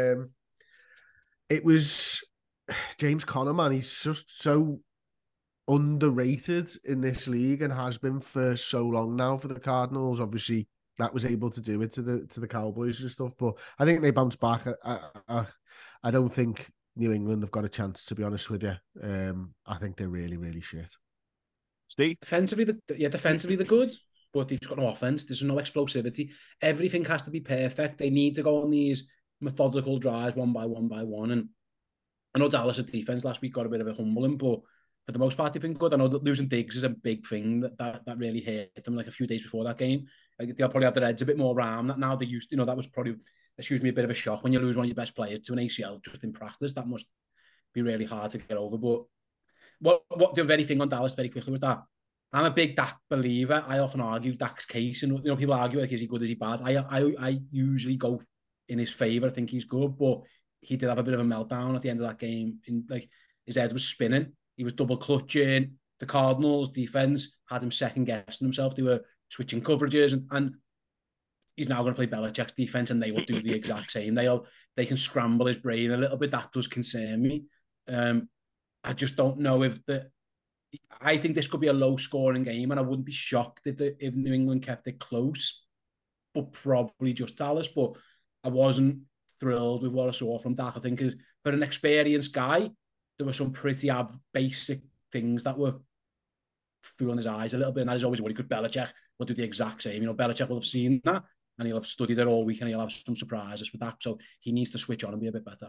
It was James Conner, man. He's just so underrated in this league and has been for so long now for the Cardinals. Obviously, that was able to do it to the Cowboys and stuff, but I think they bounced back. I don't think New England have got a chance, to be honest with you. I think they're really, really shit. Steve? Defensively, they're good, but they've got no offense. There's no explosivity. Everything has to be perfect. They need to go on these methodical drives one by one. And I know Dallas' defense last week got a bit of a humbling, but for the most part, they've been good. I know that losing Diggs is a big thing that really hit them like a few days before that game. Like, they'll probably have their heads a bit more around that now. They used, that was probably, excuse me, a bit of a shock when you lose one of your best players to an ACL just in practice. That must be really hard to get over. But what the very thing on Dallas very quickly was that I'm a big Dak believer. I often argue Dak's case, and people argue like, is he good, is he bad? I usually go in his favor. I think he's good, but he did have a bit of a meltdown at the end of that game. Like, his head was spinning. He was double clutching. The Cardinals defense had him second guessing himself. They were switching coverages, and he's now going to play Belichick's defense, and they will do the exact same. They can scramble his brain a little bit. That does concern me. I just don't know I think this could be a low-scoring game, and I wouldn't be shocked if New England kept it close, but probably just Dallas. But I wasn't thrilled with what I saw from Dak. I think for an experienced guy, there were some pretty basic things that were fooling his eyes a little bit, and that is always what he could. Belichick will do the exact same. Belichick will have seen that, and he'll have studied it all week, and he'll have some surprises with Dak. So he needs to switch on and be a bit better.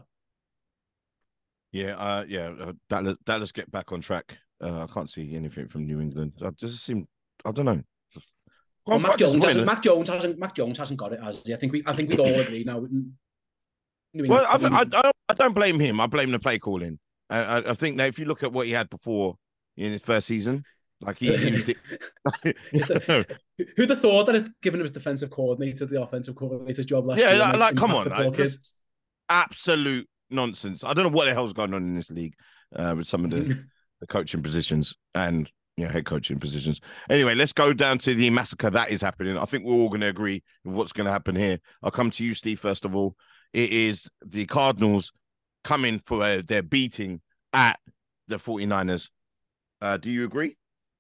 Yeah, Dallas get back on track. I can't see anything from New England. I don't know. Well, Mac Jones hasn't got it, has he? I think we'd all agree now. Well, I don't blame him. I blame the play calling. I think that if you look at what he had before in his first season, like he who'd have thought that has given him his defensive coordinator the offensive coordinator's job last year? Yeah, like come on, kids. Absolute nonsense. I don't know what the hell's going on in this league with some of the coaching positions and head coaching positions. Anyway, let's go down to the massacre that is happening. I think we're all going to agree with what's going to happen here. I'll come to you, Steve, first of all. It is the Cardinals coming for their beating at the 49ers. Do you agree?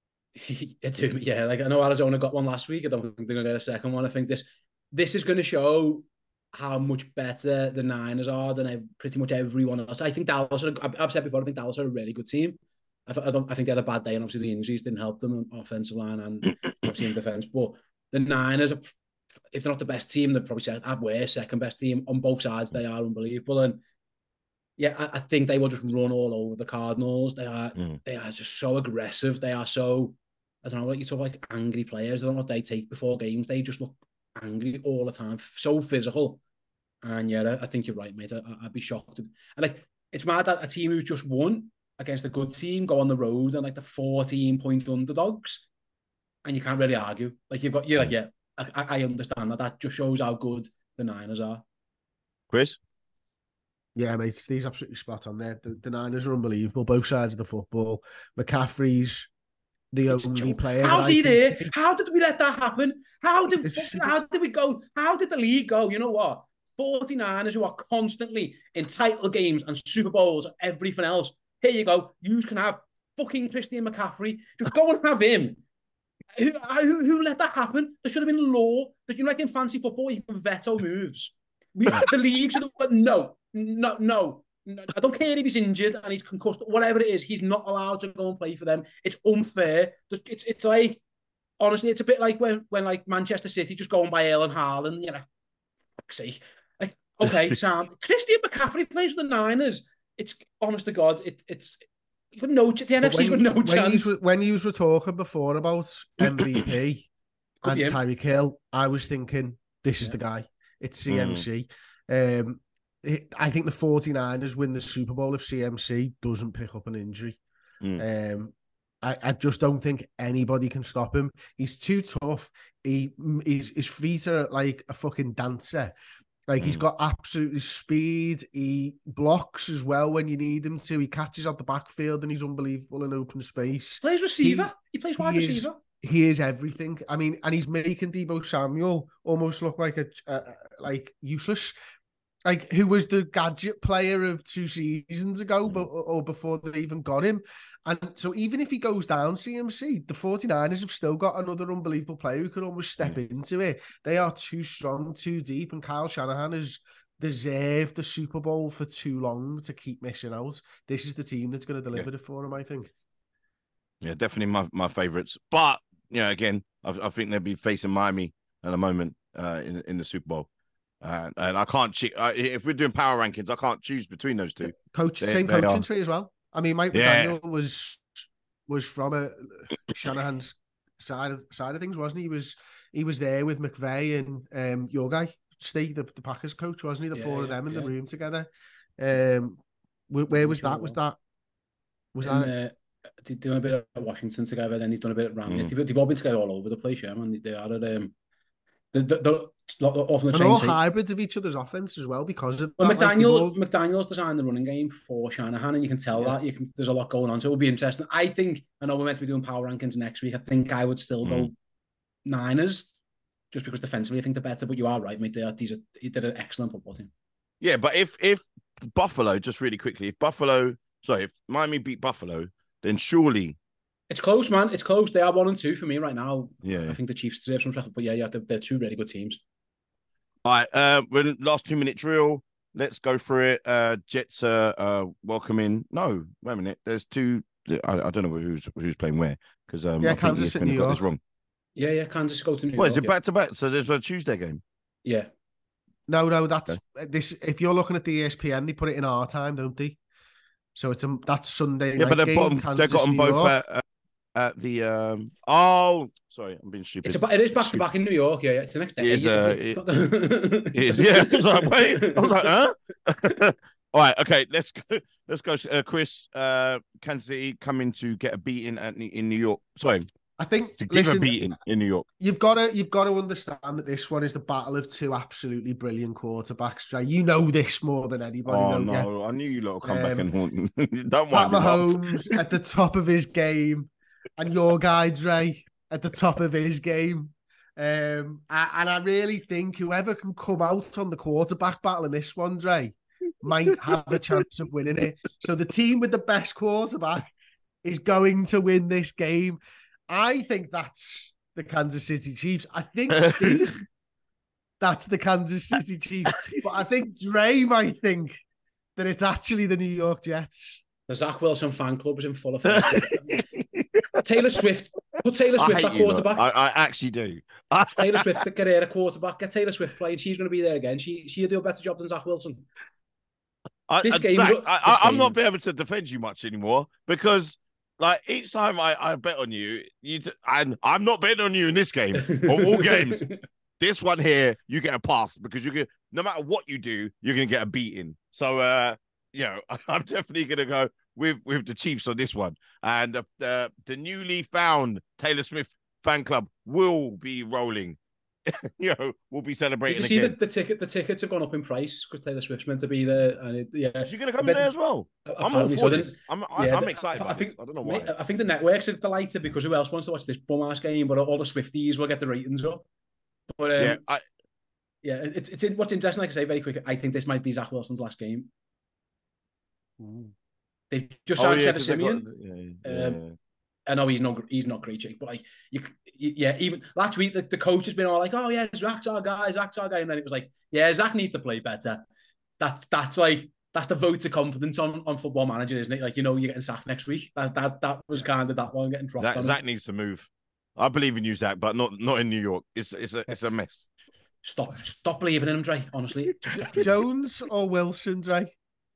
Yeah, like I know Arizona got one last week. I don't think they're going to get a second one. I think this is going to show how much better the Niners are than pretty much everyone else. I think Dallas, I've said before, I think Dallas are a really good team. I think they had a bad day, and obviously the injuries didn't help them on offensive line and obviously in defense. But the Niners, if they're not the best team, they're probably at worst second best team on both sides. They are unbelievable, and yeah, I think they will just run all over the Cardinals. They are just so aggressive. They are so, I don't know, like you talk like angry players. I don't know what they take before games. They just look angry all the time, so physical. And yeah, I think you're right, mate. I'd be shocked. And like, it's mad that a team who just won against a good team go on the road and like the 14-point underdogs, and you can't really argue. Like you're like, yeah, I understand that. That just shows how good the Niners are. Chris? Yeah, mate, Steve's absolutely spot on there. The Niners are unbelievable, both sides of the football. McCaffrey's the only player. How's he there? How did we let that happen? How did we go? How did the league go? You know what? 49ers who are constantly in title games and Super Bowls and everything else. Here you go. You can have fucking Christian McCaffrey. Just go and have him. Who let that happen? There should have been law. Because like in fancy football, you can veto moves. The league should have, but no. I don't care if he's injured and he's concussed, whatever it is, he's not allowed to go and play for them. It's unfair. It's like, honestly, it's a bit like when like Manchester City just go and buy Erling Haaland, fuck's sake. Like, okay, sound. Christian McCaffrey plays for the Niners. It's honest to God, it's the NFC's got no chance. When you were talking before about MVP and Tyreek Hill, I was thinking, this is the guy. It's CMC. I think the 49ers win the Super Bowl if CMC doesn't pick up an injury. I just don't think anybody can stop him. He's too tough. His feet are like a fucking dancer. Like, he's got absolute speed. He blocks as well when you need him to. He catches out the backfield and he's unbelievable in open space. Plays receiver. He plays wide receiver. He is everything. I mean, and he's making Deebo Samuel almost look like like useless. Like, who was the gadget player of 2 seasons ago or before they even got him. And so even if he goes down CMC, the 49ers have still got another unbelievable player who could almost step into it. They are too strong, too deep, and Kyle Shanahan has deserved the Super Bowl for too long to keep missing out. This is the team that's going to deliver it for him, I think. Yeah, definitely my favourites. But, again, I think they'll be facing Miami at the moment in the Super Bowl. And I can't if we're doing power rankings, I can't choose between those two. Same coaching tree as well. I mean, Mike McDaniel was from Shanahan's side of things, wasn't he? He was there with McVay and your guy, Steve, the Packers coach, wasn't he? The four of them in the room together. Where was that? Was that they're doing a bit of Washington together, then he's done a bit of Rams. They've all been together all over the place, yeah, man. They are at often all hybrids of each other's offense as well because of McDaniel's designed the running game for Shanahan, and you can tell that there's a lot going on, so it'll be interesting. I know we're meant to be doing power rankings next week. I think I would still go Niners just because defensively I think they're better, but you are right, mate. They're an excellent football team. Yeah, but if Buffalo, just really quickly, if Miami beat Buffalo, then surely it's close, man. It's close. They are 1-2 for me right now. Yeah, I think the Chiefs deserve some respect, but they're 2 really good teams. All right, we're in last 2-minute drill. Let's go for it. Jets are welcoming. No, wait a minute. There's 2. I don't know who's playing where because Kansas and New York. Got this wrong. Yeah. Kansas go to New York. What is it back to back? So there's a Tuesday game. Yeah. No, that's this. If you're looking at the ESPN, they put it in our time, don't they? So that's Sunday. Yeah, but they've got them both at at the oh, sorry, I'm being stupid. It is back to back in New York. Yeah, it's the next day. It is. Yeah, I was like, wait, I was like, huh? All right, okay, let's go. Let's go, Chris. Kansas City coming to get a beating in New York. Sorry, I think to give a beating in New York. You've got to understand that this one is the battle of two absolutely brilliant quarterbacks. Jay. You know this more than anybody. Oh no, I knew you lot would come back and haunt. Don't Pat mind Mahomes at the top of his game, and your guy Dre at the top of his game. And I really think whoever can come out on the quarterback battle in this one, Dre, might have a chance of winning it. So the team with the best quarterback is going to win this game. I think that's the Kansas City Chiefs. I think, Steve, that's the Kansas City Chiefs. But I think Dre might think that it's actually the New York Jets. The Zach Wilson fan club is in full effect. Taylor Swift. Put Taylor Swift at quarterback. I actually do. Taylor Swift, get her a quarterback. Get Taylor Swift playing. She's going to be there again. She'll do a better job than Zach Wilson. I'm not be able to defend you much anymore because, like, each time I bet on you, and I'm not betting on you in this game or all games. This one here, you get a pass because no matter what you do, you're gonna get a beating. So, I'm definitely gonna go with the Chiefs on this one, and the newly found Taylor Swift fan club will be rolling. We'll be celebrating. Did you see the tickets have gone up in price because Taylor Swift's meant to be there, and you're going to come in there as well. I'm all for this. I'm excited. I don't know why. I think the networks are delighted because who else wants to watch this bum ass game? But all the Swifties will get the ratings up. But it's what's interesting. Like I say, very quick. I think this might be Zach Wilson's last game. They just signed Trevor Siemian. I know he's not great shape, but like even last week the coach has been all like, oh yeah, Zach's our guy, and then it was like, yeah, Zach needs to play better. That's the vote of confidence on Football Manager, isn't it? Like, you're getting sacked next week. That was kind of that one getting dropped. Zach needs to move. I believe in you, Zach, but not in New York. It's a mess. Stop believing in him, Dre. Honestly, Jones or Wilson, Dre?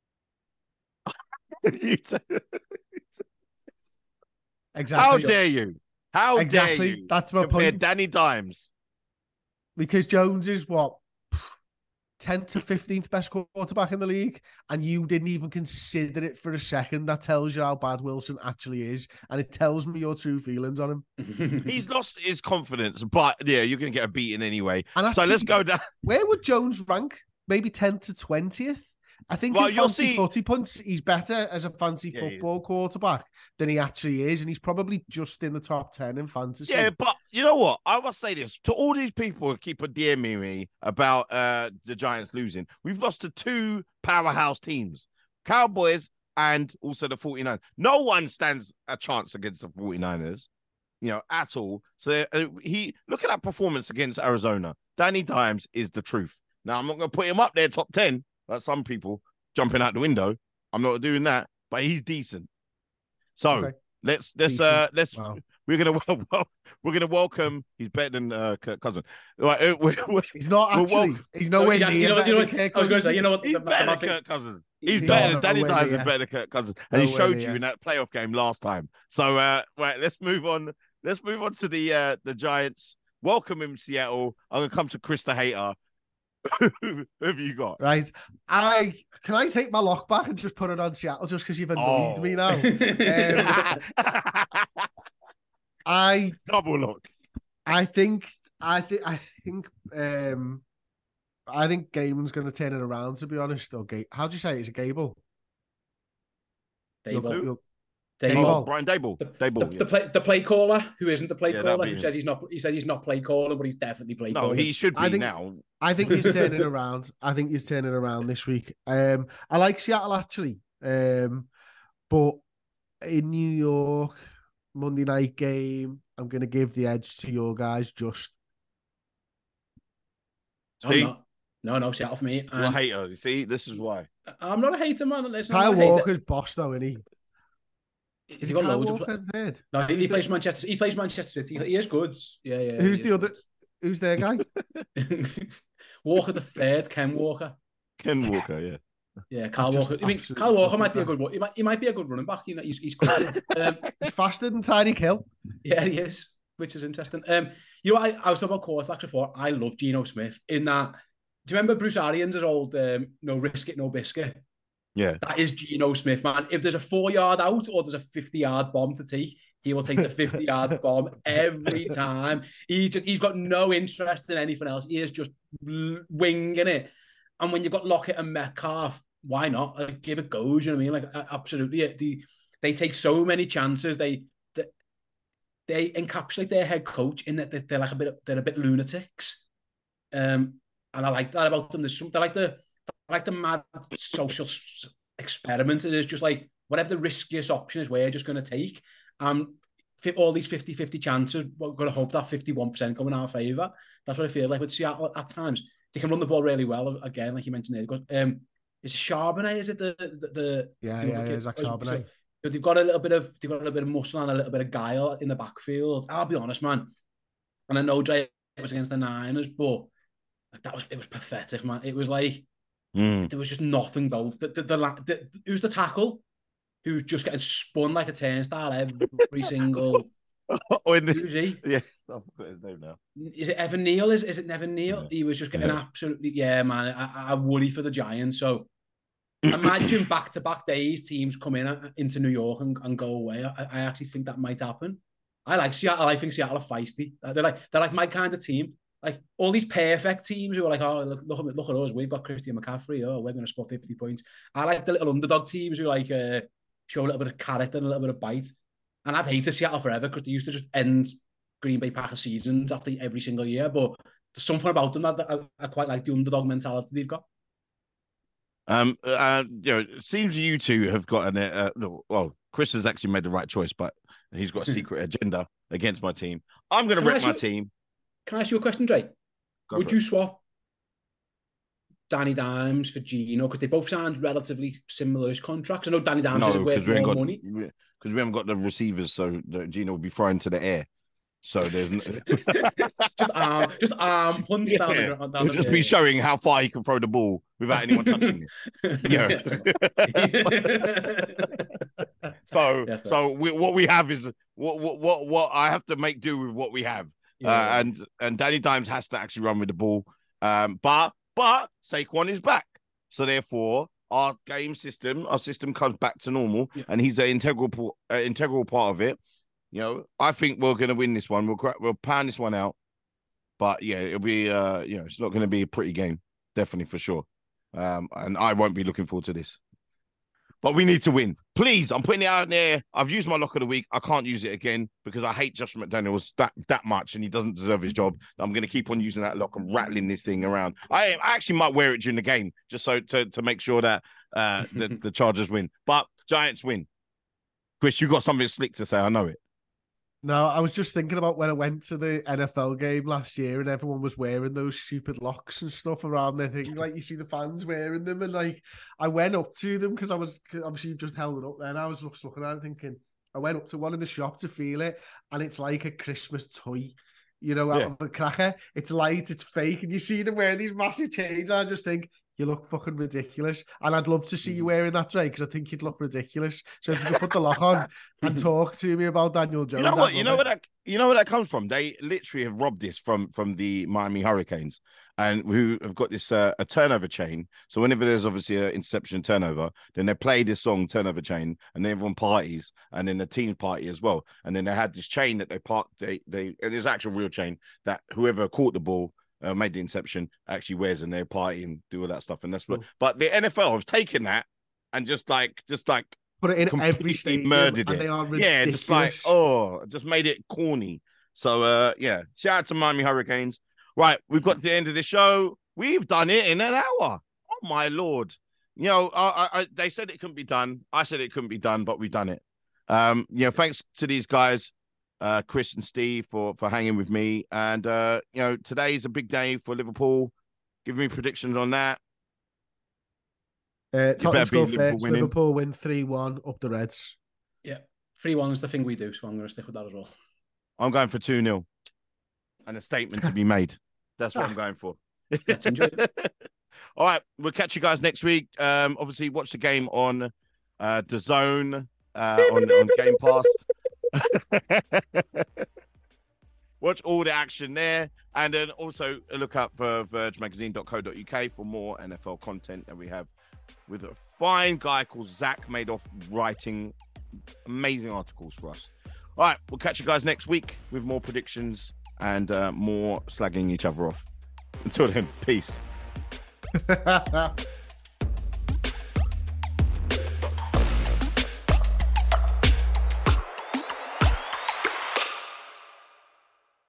Exactly. How dare you? How dare you? That's my point. Danny Dimes. Because Jones is what? 10th to 15th best quarterback in the league, and you didn't even consider it for a second. That tells you how bad Wilson actually is, and it tells me your true feelings on him. He's lost his confidence, but yeah, you're going to get a beating anyway. And so let's go down. Where would Jones rank? Maybe 10th to 20th? I think in fancy footy points, he's better as a fancy football quarterback than he actually is, and he's probably just in the top 10 in fantasy. Yeah, but you know what? I must say this to all these people who keep DMing me about the Giants losing. We've lost to two powerhouse teams, Cowboys and also the 49ers. No one stands a chance against the 49ers, at all. So look at that performance against Arizona. Danny Dimes is the truth. Now, I'm not going to put him up there top 10. Like some people jumping out the window. I'm not doing that, but he's decent. So let's wow. we're gonna welcome. He's better than Kirk Cousins. Right, he's not actually. He's nowhere near. I was going to say, he's better than Kirk Cousins. He's better than Danny Dimes is better than Kirk Cousins, and he showed you in that playoff game last time. So right, let's move on. Let's move on to the Giants. Welcome him, Seattle. I'm gonna come to Chris the Hater. Who have you got? Right. Can I take my lock back and just put it on Seattle just because you've annoyed me now? Double lock. I think Gable's going to turn it around, to be honest. How do you say it? Is it Gable? Daboll. Brian Daboll. The play caller who isn't the play caller, who says he's not. He said he's not play calling, but he's definitely play calling. No, he should be now. I think he's turning around. I think he's turning around this week. I like Seattle actually, but in New York, Monday night game, I'm going to give the edge to your guys. Just no, Seattle for me. You're a hater. You see, this is why. I'm not a hater, man. Listen, Kyle Walker's boss, though, isn't he? Has he got loads of third? No, he plays Manchester. He plays Manchester City. He is good. Yeah. Who's the other? Who's their guy? Walker the third, Ken Walker. Ken Walker, yeah. Yeah, Kyle Walker. I mean, Kyle Walker might be a good one. He might be a good running back. You know, he's quick. He's faster than Tyreek Hill. Yeah, he is, which is interesting. You know, I was talking about quarterbacks before. I love Geno Smith in that. Do you remember Bruce Arians' old "No risk it, no biscuit"? Yeah, that is Geno Smith, man. If there's a 4-yard out or there's a 50-yard bomb to take, he will take the 50-yard bomb every time. He's got no interest in anything else. He is just winging it. And when you've got Lockett and Metcalf, why not? Like, give it go. You know what I mean? Like, absolutely. They take so many chances. They encapsulate their head coach in that they're like they're a bit lunatics. And I like that about them. They're like the mad social experiment. It is just like whatever the riskiest option is, we're just going to take. All these 50-50 chances, we're going to hope that 51% go in our favour. That's what I feel like with Seattle at times. They can run the ball really well. Again, like you mentioned there, is it Charbonnet? Is it the Zach Charbonnet? They've got a little bit of muscle and a little bit of guile in the backfield. I'll be honest, man. And I know Dre was against the Niners, but it was pathetic, man. It was like there was just nothing going. Who's the tackle? Who's just getting spun like a turnstile every single. Who's he? Yeah, I've got his name now. Is it Evan Neal? Is it Evan Neal? Yeah. He was just getting absolutely, man. I worry for the Giants. So imagine back-to-back days teams come into New York and go away. I actually think that might happen. I like Seattle. I think Seattle are feisty. They're like my kind of team. Like all these perfect teams who are like, oh, look at us. We've got Christian McCaffrey. Oh, we're going to score 50 points. I like the little underdog teams who like show a little bit of character and a little bit of bite. And I've hated Seattle forever because they used to just end Green Bay Packers seasons after every single year. But there's something about them that I quite like the underdog mentality they've got. It seems you two have got well, Chris has actually made the right choice, but he's got a secret agenda against my team. I'm going to rip my team. Can I ask you a question, Drake? Would you swap Danny Dimes for Geno because they both signed relatively similar-ish contracts? I know Danny Dimes is worth more money. Because we haven't got the receivers, so Geno will be thrown to the air. So there's just arm punts down the He'll just be showing how far he can throw the ball without anyone touching it. So what we have is what I have to make do with what we have. And Danny Dimes has to actually run with the ball. But Saquon is back. So therefore our system comes back to normal, and he's an integral part of it. You know, I think we're going to win this one. We'll pound this one out. But yeah, it'll be it's not going to be a pretty game, definitely for sure. And I won't be looking forward to this. But we need to win. Please, I'm putting it out there. I've used my lock of the week. I can't use it again because I hate Josh McDaniels that much and he doesn't deserve his job. I'm going to keep on using that lock and rattling this thing around. I actually might wear it during the game just so to make sure that the Chargers win. But Giants win. Chris, you got something slick to say. I know it. No, I was just thinking about when I went to the NFL game last year and everyone was wearing those stupid locks and stuff around their thing. Like you see the fans wearing them, and like I went up to them because I was obviously just held it up there, and I was looking at it thinking, I went up to one in the shop to feel it, and it's like a Christmas toy, out of a cracker. It's light, it's fake, and you see them wearing these massive chains. I just think, you look fucking ridiculous. And I'd love to see you wearing that, Drake, because I think you'd look ridiculous. So if you could put the lock on and talk to me about Daniel Jones. You know where that comes from? They literally have robbed this from the Miami Hurricanes, and who have got this a turnover chain. So whenever there's obviously an interception turnover, then they play this song Turnover Chain, and then everyone parties, and then the team party as well. And then they had this chain that it is actual real chain that whoever caught the ball made the inception actually wears, and they party and do all that stuff. And that's what. But the NFL has taken that and just like put it in every stadium, murdered and it. They are ridiculous. Yeah, just made it corny. So shout out to Miami Hurricanes. Right, we've got to the end of the show. We've done it in an hour. Oh my lord! They said it couldn't be done. I said it couldn't be done, but we've done it. Thanks to these guys. Chris and Steve for hanging with me, and today's a big day for Liverpool. Give me predictions on that. Tottenham's go first. Liverpool win 3-1 up the Reds. Yeah, 3-1 is the thing we do, so I'm going to stick with that as well. I'm going for 2-0 and a statement to be made. That's what I'm going for. Let's enjoy it. All right, we'll catch you guys next week. Obviously, watch the game on DAZN on Game Pass. Watch all the action there, and then also look up for vergemagazine.co.uk for more NFL content that we have with a fine guy called Zach Madoff writing amazing articles for us. All right, we'll catch you guys next week with more predictions and more slagging each other off. Until then, peace.